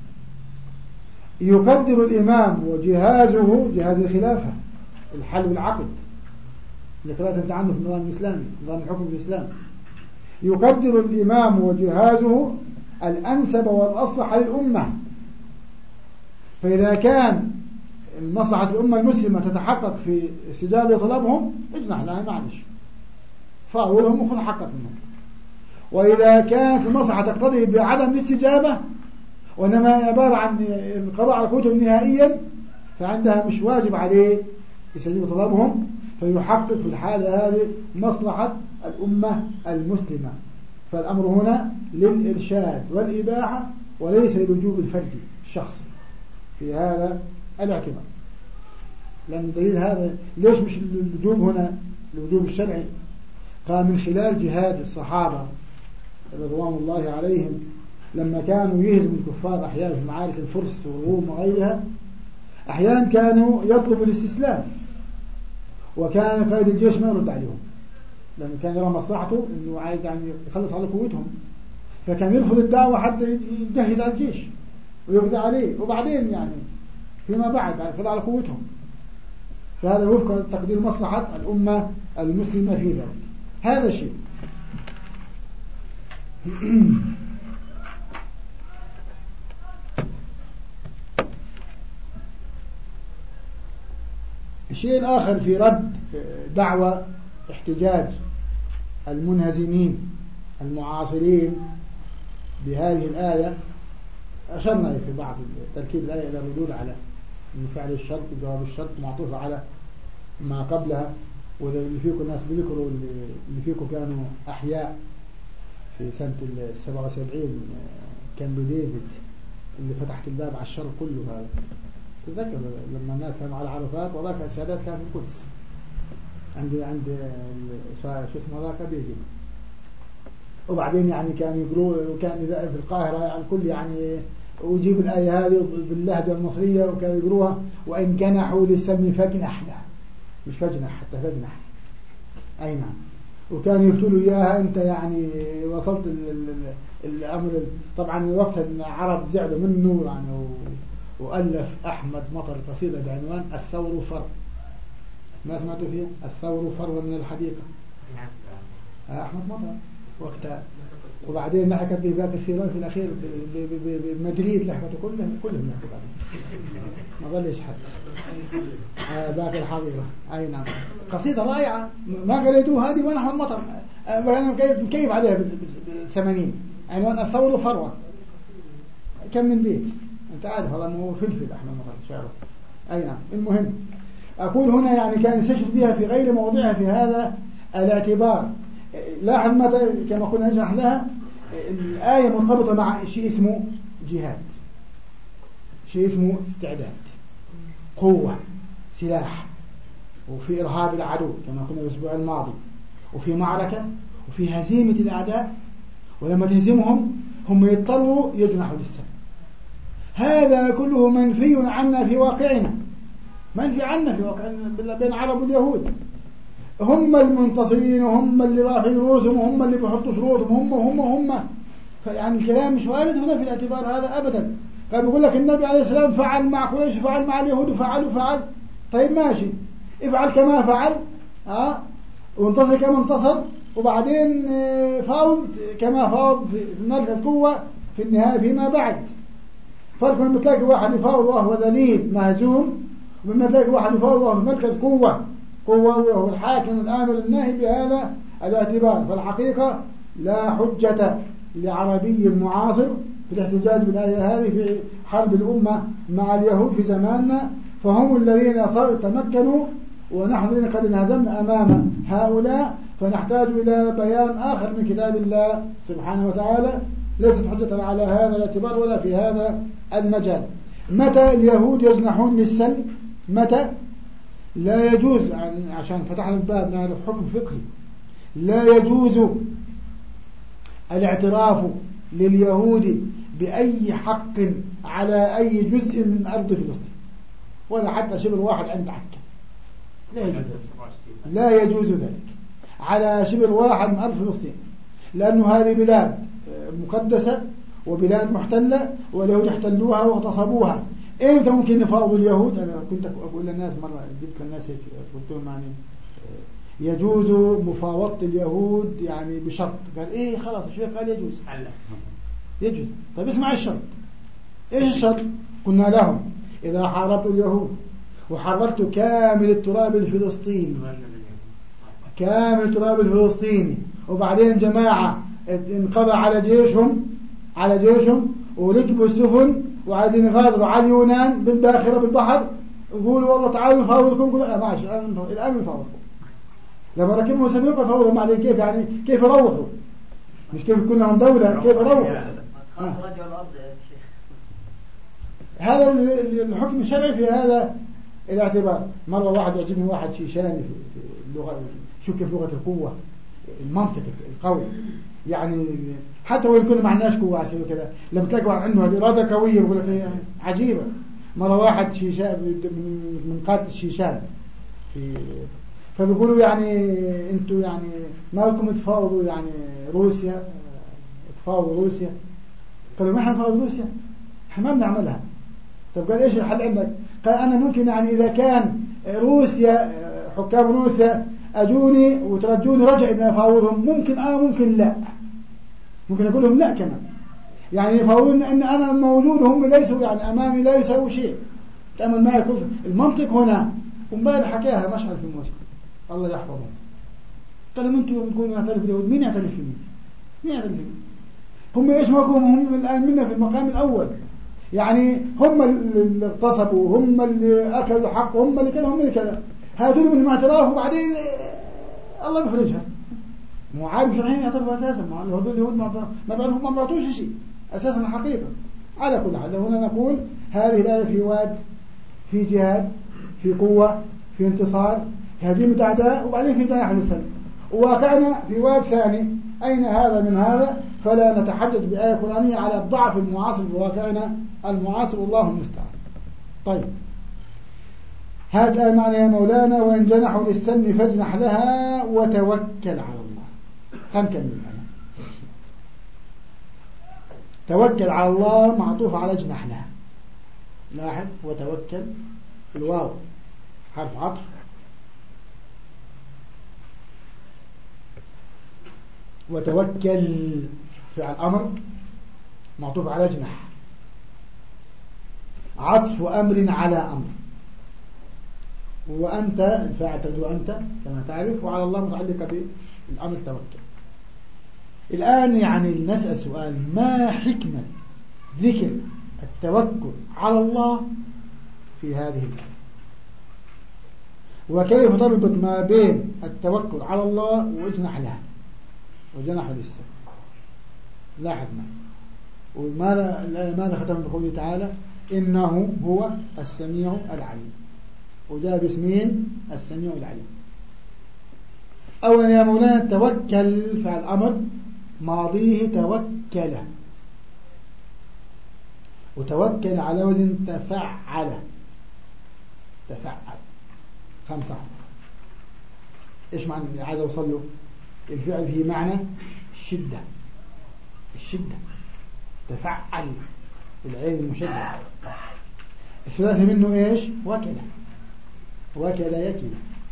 يقدر الإمام وجهازه جهاز الخلافة، الحل والعقد اللي قرأت أنت عنه في النظام الإسلامي، نظام الحكم في الإسلام. يقدر الإمام وجهازه الأنسب والأصلح للأمة. فإذا كان مصلحة الأمة المسلمة تتحقق في استجابة طلبهم اجنح لها، معلش فاولهم وخذ حقك منهم. وإذا كانت المصلحة تقتضي بعدم الاستجابة وإنما عبارة عن القضاء على قوتهم نهائيا، فعندها مش واجب عليه يستجيب طلبهم، فيحقق في الحالة هذه مصلحة الأمة المسلمة. فالأمر هنا للإرشاد والإباحة وليس للوجوب الفردي الشخصي في هذا الاعتبار. لأن دليل هذا ليش مش الوجوب هنا الوجوب الشرعي؟ قال من خلال جهاد الصحابة رضوان الله عليهم لما كانوا يهزموا الكفار أحيانا في معارك الفرس والروم وغيرها، أحيانا كانوا يطلبوا الاستسلام، وكان قائد الجيش ما يرد عليهم، لأنه كان يرى مصلحته إنه عايز يعني يخلص على قوتهم، فكان يرفض الدعوة حتى يجهز على الجيش ويقضي عليه، وبعدين يعني فيما بعد يحافظ على قوتهم. فهذا وفق تقدير مصلحة الأمة المسلمة في ذلك. هذا شيء. الشيء الآخر في رد دعوة احتجاج المنهزمين المعاصرين بهذه الآية، أشرنا في بعض تركيب الآية إلى الردود على أن فعل الشرط وجواب الشرط معطوف على ما قبلها. واللي فيكم الناس بذكروا اللي فيكم كانوا أحياء في سنة السبعة وسبعين كان بديفيد اللي فتحت الباب على الشرق كله. هذا تذكر لما الناس كانوا على عرفات وذاك السادات كان في القدس عند عند شو اسمه ذاك بيجي. وبعدين يعني كان يقولوا وكان إذا في القاهرة يعني الكل يعني ويجيب الآية هذه باللهجة المصرية وكانوا يقولوها وإن جنحوا للسلم فاجنح له، مش فاجنح حتى فاجنح. أي نعم. وكان يقولوا إياها أنت يعني وصلت الأمر. طبعا وقت العرب زعلوا منه يعني، وألف أحمد مطر قصيدة بعنوان الثور فر. ما سمعتوا فيها؟ الثور فر من الحديقة. أحمد مطر وقتها. وبعدين لحقت به باقي الثيران في الأخير بمدريد لحقته كلهم كلهم لحقوا بعدين ما ظلش حد آه باقي الحظيرة. أي نعم. قصيدة رائعة ما قريتوها هذه وأنا أحمد مطر أنا مكيف عليها بالثمانين عنوان الثور فروة. كم من بيت أنت عارف هذا مو فلفل أحمد مطر شعره. أي نعم. المهم أقول هنا يعني كان يستشهد بها في غير موضعها في هذا الاعتبار. لاحظ متى كما قلنا نشرح لها الآية مرتبطة مع شيء اسمه جهاد، شيء اسمه استعداد، قوة، سلاح، وفي إرهاب العدو كما قلنا الأسبوع الماضي، وفي معركة، وفي هزيمة الأعداء، ولما تهزمهم هم يضطروا يجنحوا للسلم. هذا كله منفي عنا في واقعنا، منفي عنا في واقعنا بين العرب واليهود. هم المنتصرين وهم اللي رافعين رؤوسهم وهم اللي بيحطوا شروطهم هم هم هم فيعني الكلام مش وارد هنا في الاعتبار هذا أبدا. كان بيقول لك النبي عليه السلام فعل مع قريش فعل مع اليهود وفعل وفعل. طيب ماشي افعل كما فعل ها وانتصر كما انتصر وبعدين فاوض كما فاوض في مركز قوة في النهاية فيما بعد. فرق من تلاقي واحد يفاوض وهو ذليل مهزوم ومن تلاقي واحد يفاوض وهو في مركز قوة قوة وهو الحاكم الآمر الناهي بهذا الاعتبار. فالحقيقة لا حجة لعربي معاصر في الاحتجاج بالآية هذه في حرب الأمة مع اليهود في زماننا، فهم الذين تمكنوا ونحن قد انهزمنا أمام هؤلاء. فنحتاج إلى بيان آخر من كتاب الله سبحانه وتعالى ليست حجة على هذا الاعتبار ولا في هذا المجال. متى اليهود يجنحون للسلم؟ متى؟ لا يجوز عشان فتحنا الباب نعرف حكم فقهي. لا يجوز الاعتراف لليهود بأي حق على أي جزء من أرض فلسطين ولا حتى شبر واحد عند عكا. لا يجوز, لا يجوز ذلك على شبر واحد من أرض فلسطين، لأنه هذه بلاد مقدسة وبلاد محتلة واليهود احتلوها واغتصبوها. ايمتى ممكن يفاوضوا اليهود؟ انا كنت اقول للناس مره جبت للناس هيك قلت لهم يعني يجوز مفاوضه اليهود يعني بشرط. قال ايه خلاص الشيخ قال يجوز يجوز. طيب اسمع الشرط. ايش الشرط؟ قلنا لهم اذا حاربت اليهود وحررت كامل التراب الفلسطيني كامل التراب الفلسطيني وبعدين جماعه انقضى على جيشهم على جيشهم وركبوا السفن وعايزين يغادروا على اليونان بالباخرة بالبحر يقولوا والله تعالوا نفاوضكم. قولوا لا ماشي الآن نفاوضكم. لما ركبوا سفينة فاوضوا بعدين كيف يعني كيف يروحوا مش كيف يكون لهم دولة كيف يروحوا. هذا الحكم الشرعي في هذا الاعتبار. مرة واحد يعجبني واحد شيشاني في اللغة شو كيف لغة القوة المنطق القوي يعني حتى وإن كنا ما عندناش قوة عسكرية كذا لما تلاقي واحد عنده هذه إرادة قوية يقول لك عجيبة. مرة واحد شيشان من قادة الشيشان في فبيقولوا يعني انتوا يعني ما لكم تفاوضوا يعني روسيا، تفاوضوا روسيا. قالوا ما حنفاوض روسيا، احنا ما بنعملها. طب قال ايش الحل عندك؟ قال انا ممكن يعني اذا كان روسيا حكام روسيا اجوني وترجوني رجع اني افاوضهم، ممكن اه ممكن لا، ممكن اقول لهم لا كمان، يعني يفاوضون ان انا موجود وهم ليسوا يعني امامي لا يسووا شيء. تعمل معي كفر. المنطق هنا ومبارح حكاها مشعل في موسكو الله يحفظهم، قالوا انتم تقولوا يعترف باليهود، مين يعترف في مين؟ مين يعترف في مين؟ هم ايش موقفهم؟ هم الان منا في المقام الاول، يعني هم اللي اغتصبوا، هم اللي اكلوا الحق، هم اللي كذا، هم اللي كذا، هاتوا لهم الاعتراف وبعدين الله بيفرجها. مو عاد مش الحين يعترفوا اساسا، مع انه هذول اليهود ما بيعرفوا ما بيعطوش شيء اساسا حقيقه. على كل حال هنا نقول هذه الايه في واد، في جهاد، في قوه، في انتصار، هزيمه الاعداء، وبعدين في جناح للسلم. وواقعنا في واد ثاني، اين هذا من هذا؟ فلا نتحجج بآية قرآنية على الضعف المعاصر بواقعنا المعاصر، والله المستعان. طيب هذا معنى يا مولانا وإن جنحوا للسلم فاجنح لها وتوكل على الله. خلينا نكمل الآن. توكل على الله معطوف على اجنح لها. لاحظ وتوكل الواو حرف عطف، وتوكل فعل أمر معطوف على جناح، عطف أمر على أمر، وأنت الفاعل تجد أنت كما تعرف، وعلى الله متعلقة بالأمر توكل. الآن يعني نسأل سؤال، ما حكمة ذكر التوكل على الله في هذه الآية؟ وكيف تربط ما بين التوكل على الله واجنح لها وجنح للسلم؟ لاحظ معي. وماذا ماذا ختم بقوله تعالى إنه هو السميع العليم، وجاء باسمين السميع العليم. أولا يا مولانا توكل فعل أمر ماضيه توكل، وتوكل على وزن تفعل، تفعل خمسة. إيش معنى عايز أوصل له؟ الفعل فيه معنى الشدة، الشدة تفعل العين المشددة. الثلاثي منه إيش؟ وكل، وكل يكل.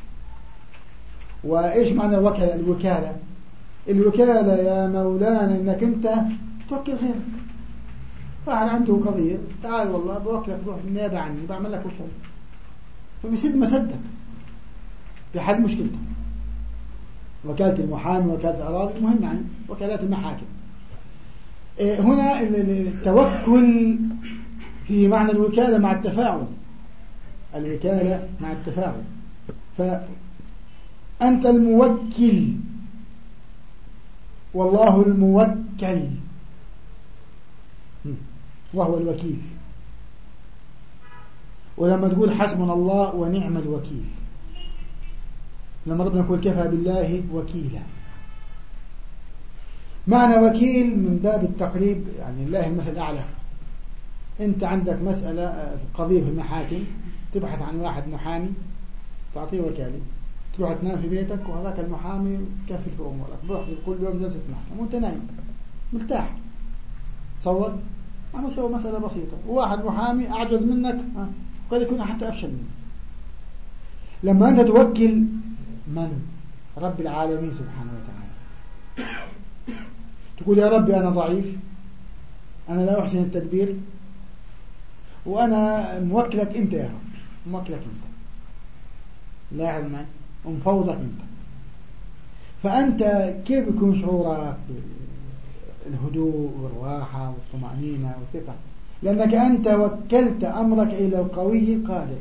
وإيش معنى وكل؟ الوكالة. الوكالة يا مولانا إنك أنت توكل خيرك، واحد عنده قضية تعال والله بوكلك روح بالنيابة عني بعمل لك وكالة، فبيسد مسدك بحل مشكلته. وكالة المحامي، وكالة الأراضي، مهم يعني وكالات المحاكم. هنا التوكل في معنى الوكالة مع التفاعل، الوكالة مع التفاعل. فأنت الموكل والله الموكل وهو الوكيل. ولما تقول حسبنا الله ونعم الوكيل، لما ربنا يقول كفى بالله وكيلا، معنى وكيل من باب التقريب، يعني الله المثل الأعلى. أنت عندك مسألة قضية في المحاكم، تبحث عن واحد محامي تعطيه وكالة، تروح تنام في بيتك وهذاك المحامي كفل في أمورك، بروح كل يوم جلسة محكمة وأنت نايم مرتاح. تصور عم يسوي مسألة بسيطة، وواحد محامي أعجز منك قد يكون حتى أفشل منك. لما أنت توكل من؟ رب العالمين سبحانه وتعالى، تقول يا ربي أنا ضعيف، أنا لا أحسن التدبير، وأنا موكلك أنت يا رب، موكلك أنت، لاحظ معي، ومفوضك أنت. فأنت كيف يكون شعورك بالهدوء والراحة والطمأنينة والثقة؟ لأنك أنت وكلت أمرك إلى القوي القادر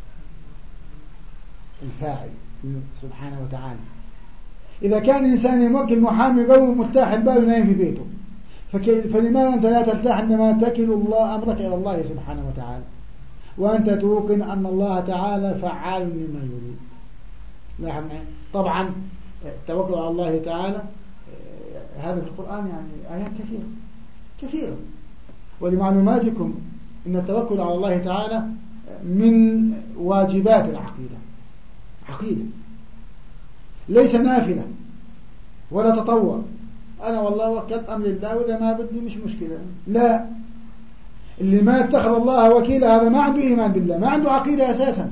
الفاعل سبحانه وتعالى. إذا كان إنسان يموكل محامي قوي مرتاح البال ونايم في بيته، فلماذا أنت لا ترتاح عندما تكل الله أمرك إلى الله سبحانه وتعالى، وأنت توقن أن الله تعالى فعال لما يريد؟ لاحظ معي. طبعا التوكل على الله تعالى هذا في القرآن يعني آيات كثيرة كثيرة. ولمعلوماتكم أن التوكل على الله تعالى من واجبات العقيدة، عقيدة ليس نافلة ولا تطوع. أنا والله وكلت أمر الله وإذا ما بدي مش مشكلة. لا، اللي ما اتخذ الله وكيلا هذا ما عنده إيمان بالله، ما عنده عقيدة أساسا.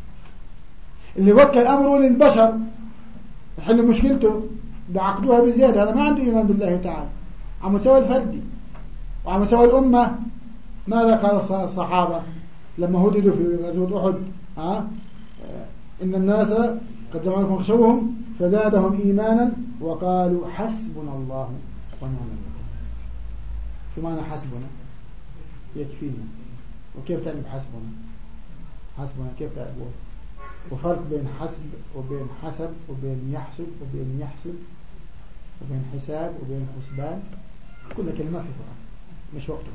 اللي وكل أمره للبشر يحل مشكلته بعقدوها بزيادة، هذا ما عنده إيمان بالله تعالى. على مستوى الفردي وعلى مستوى الأمة، ماذا قال الصحابة لما هددوا في غزوة أحد؟ ها؟ إن الناس قد جمعوا لكم فاخشوهم فزادهم إيمانا وقالوا حسبنا الله ونعم الوكيل. شو معنى حسبنا؟ يكفينا. وكيف تعرف حسبنا؟ حسبنا كيف تعرفون؟ وفرق بين حسب وبين حسب وبين يحسب وبين يحسب وبين حساب وبين حسبان، كل كلمات في القرآن. مش وقته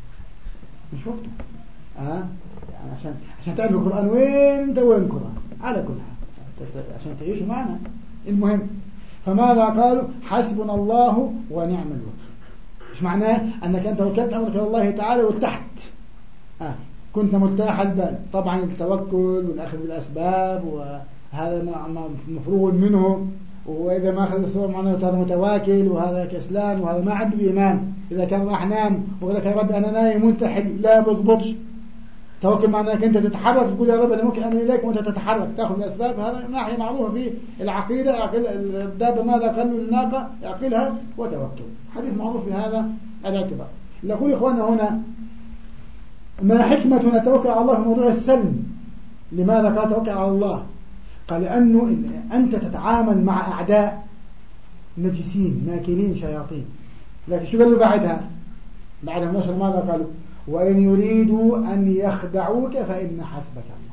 مش وقته آه؟ يعني عشان عشان تعرف القرآن وين انت وين القرآن على كل حال عشان تعيشوا معنا. المهم، فماذا قالوا؟ حسبنا الله ونعم الوكيل. مش معناه أنك أنت وكلت أمرك إلى الله تعالى وارتحت، آه. كنت مرتاح البال. طبعا التوكل والأخذ بالأسباب وهذا مفروغ منه، وإذا ما أخذ الأسباب معناه هذا متواكل وهذا كسلان وهذا ما عنده إيمان. إذا كان راح نام وقال لك يا رب أنا نايم وأنت حل، لا بزبطش. توكل معناه أنك أنت تتحرك تقول يا رب أنا ممكن أمر إليك وأنت تتحرك تأخذ الأسباب. هذا ناحية معروفة في العقيدة. يعقل الدابة ماذا قالوا للناقة؟ يعقلها وتوكل. حديث معروف في هذا الاعتبار. نقول إخواننا هنا ما حكمة نتوكل على الله في موضوع السلم؟ لماذا قال توكل على الله؟ قال لأنه أنت تتعامل مع أعداء نجسين ماكلين شياطين. لكن شو قالوا بعدها؟ بعدها نشر ماذا قالوا؟ وإن يريدوا أن يخدعوك فإن حسبك الله.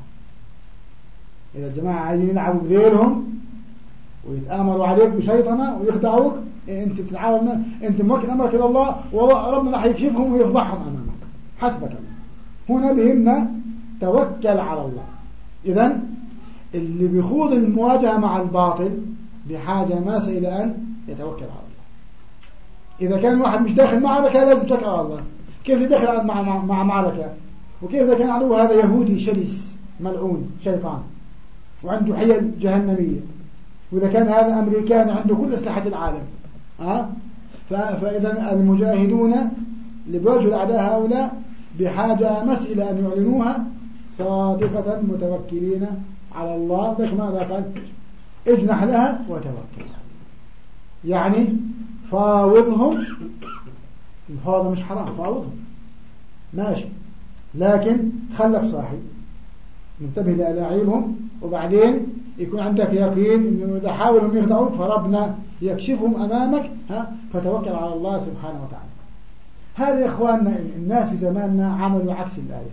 إذا الجماعة عايزين يلعبوا بذيلهم ويتآمروا عليك بشيطنة ويخدعوك، أنت بتتعامل، أنت موكل أمرك إلى الله وربنا راح يكشفهم ويفضحهم أمامك. حسبك الله. هنا بهمنا توكل على الله. إذن اللي بيخوض المواجهة مع الباطل بحاجة ماسة إلى أن يتوكل على الله. إذا كان واحد مش داخل معركة لازم يتوكل على الله. كيف يدخل مع, مع, مع معركة؟ وكيف إذا كان عدو هذا يهودي شرس ملعون شيطان وعنده حيل جهنمية، وإذا كان هذا أمريكان عنده كل أسلحة العالم، أه؟ فإذا المجاهدون اللي بيواجهوا الأعداء هؤلاء بحاجة مسئلة أن يعلنوها صادقة متوكلين على الله. لك ماذا قال؟ اجنح لها وتوكل. يعني فاوضهم. الفاوض مش حرام، فاوضهم ماشي، لكن خلك صاحي منتبه لألاعيبهم، وبعدين يكون عندك يقين إنه إذا حاولوا يخدعوك فربنا يكشفهم أمامك، ها فتوكل على الله سبحانه وتعالى. هذا يا إخواننا الناس في زماننا عملوا عكس الآية،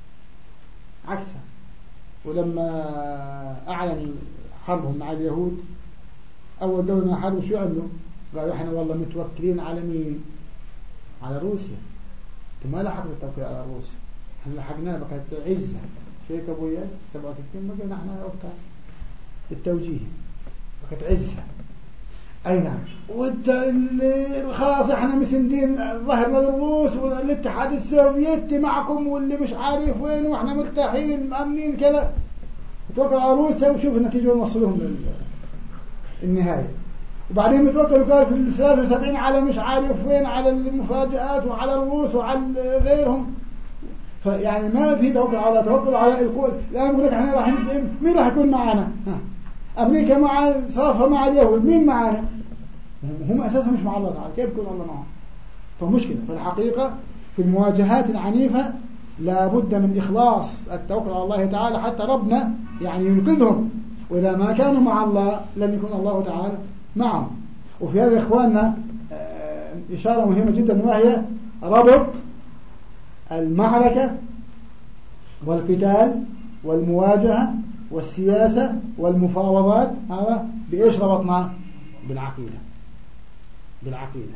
عكسها. ولما أعلن حربهم مع اليهود أول دولة حرب شو عملوا؟ قالوا إحنا والله متوكلين على مين؟ على روسيا. انتم ما لحقوا التوكل على روسيا، احنا لحقناها بقت عزة فيك أبويا سبعة وستين بقى نحن وقتها التوجيه بقت عزة. أي نعم. خلاص احنا مسندين ظهرنا للروس والاتحاد السوفيتي معكم واللي مش عارف وين واحنا مرتاحين مأمنين كذا. توكل على روسيا وشوف النتيجة ونوصلهم للنهاية. وبعدين متوكلوا قال في الثلاثة وسبعين على مش عارف وين، على المفاجآت وعلى الروس وعلى غيرهم. فيعني ما في توكل على توكل على القوة. الآن يقول لك احنا راح مين راح يكون معنا؟ أمريكا مع صافة مع اليهود، مين معنا؟ هم أساسا مش مع الله تعالى، كيف يكون الله معهم؟ فمشكلة. فالحقيقة في المواجهات العنيفة لابد من إخلاص التوكل على الله تعالى حتى ربنا يعني ينقذهم. وإذا ما كانوا مع الله لن يكون الله تعالى معهم. وفي هذا إخواننا إشارة مهمة جدا، وهي ربط المعركة والقتال والمواجهة والسياسة والمفاوضات. هذا بإيش ربطنا؟ بالعقيدة. بالعقيدة.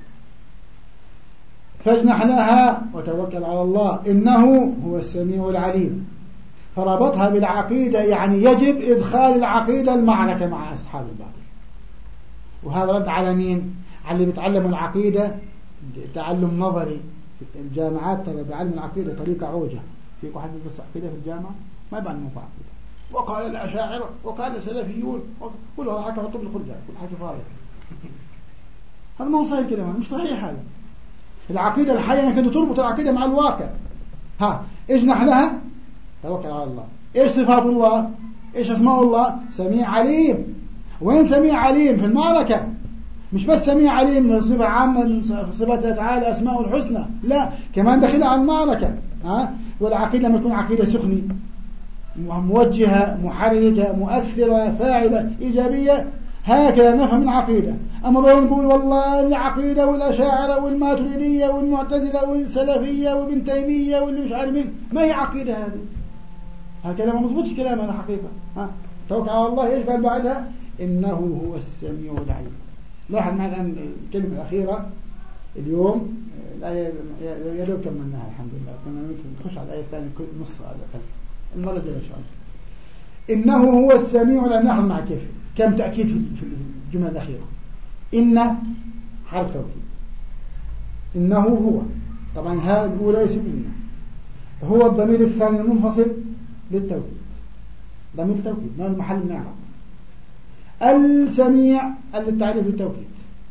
فاجنح لها وتوكل على الله إنه هو السميع العليم. فربطها بالعقيدة، يعني يجب إدخال العقيدة المعركة مع أصحاب الباطل. وهذا رد على مين؟ على اللي بيتعلموا العقيدة تعلم نظري في الجامعات. ترى بيعلموا العقيدة طريقة عوجة. في واحد يدرس عقيدة في الجامعة ما يبقى عنه عقيدة وقال الأشاعرة وقال السلفيون، كل هذا حكى طب الخلجة، كل حكي فاضي. هذا ما هو صحيح كده، مش صحيح هذا. العقيدة الحية انك تربط العقيدة مع الواقع. ها اجنح لها، توكل على الله. ايش صفات الله؟ ايش اسماء الله؟ سميع عليم. وين سميع عليم؟ في المعركة. مش بس سميع عليم من صفة عامة من صفات تعالى أسماء الحسنى، لا كمان داخلها على المعركة. ها والعقيدة لما تكون عقيدة سخنة موجهة محركة مؤثرة فاعلة إيجابية، هكذا نفهم العقيدة. أما بين نقول والله العقيدة والأشاعرة والماتريدية والمعتزلة والسلفية وابن تيمية واللي مش عارف مين، ما هي عقيدة هذه؟ هكذا ما مضبوطش كلام هذا حقيقة. ها توكل على الله. ايش قال بعدها؟ إنه هو السميع العليم. لاحظ معنا الآن الكلمة الأخيرة اليوم، الآية يا دوب كملناها الحمد لله، كنا نخش على الآية الثانية نص على الأقل المرة الجاية إن شاء الله. إنه هو السميع العليم. لاحظ مع كيف كم تأكيد في الجملة الأخيرة. إن حرف توكيد، إنه هو، طبعا هذا الأولى اسم إن، هو الضمير الثاني المنفصل للتوكيد، ضمير توكيد ما المحل نعرف. السميع للتعريف بالتوكيد،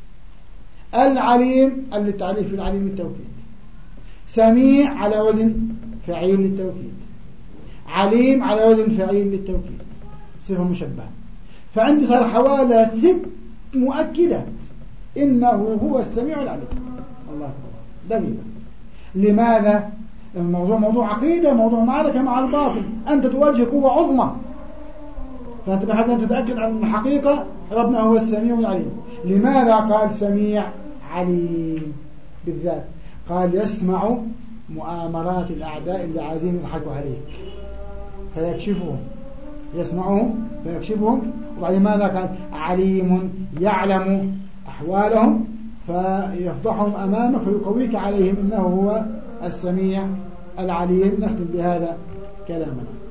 العليم للتعريف بالعليم بالتوكيد، سميع على وزن فعيل للتوكيد، عليم على وزن فعيل للتوكيد، صفة مشبهة. فعندي صار حوالي ست مؤكدات. إنه هو السميع العليم. الله أكبر. دليل. لماذا؟ الموضوع موضوع عقيدة، موضوع معركة مع الباطل، أنت تواجه قوة عظمى، فأنت بحاجة أن تتأكد عن الحقيقة. ربنا هو السميع العليم. لماذا قال سميع عليم بالذات؟ قال يسمع مؤامرات الأعداء اللي عايزين يضحكوا عليك فيكشفهم، يسمعهم فيكشفهم. وبعد ماذا قال؟ عليم يعلم أحوالهم فيفضحهم أمامك ويقويك عليهم. إنه هو السميع العليم. نختم بهذا كلامنا.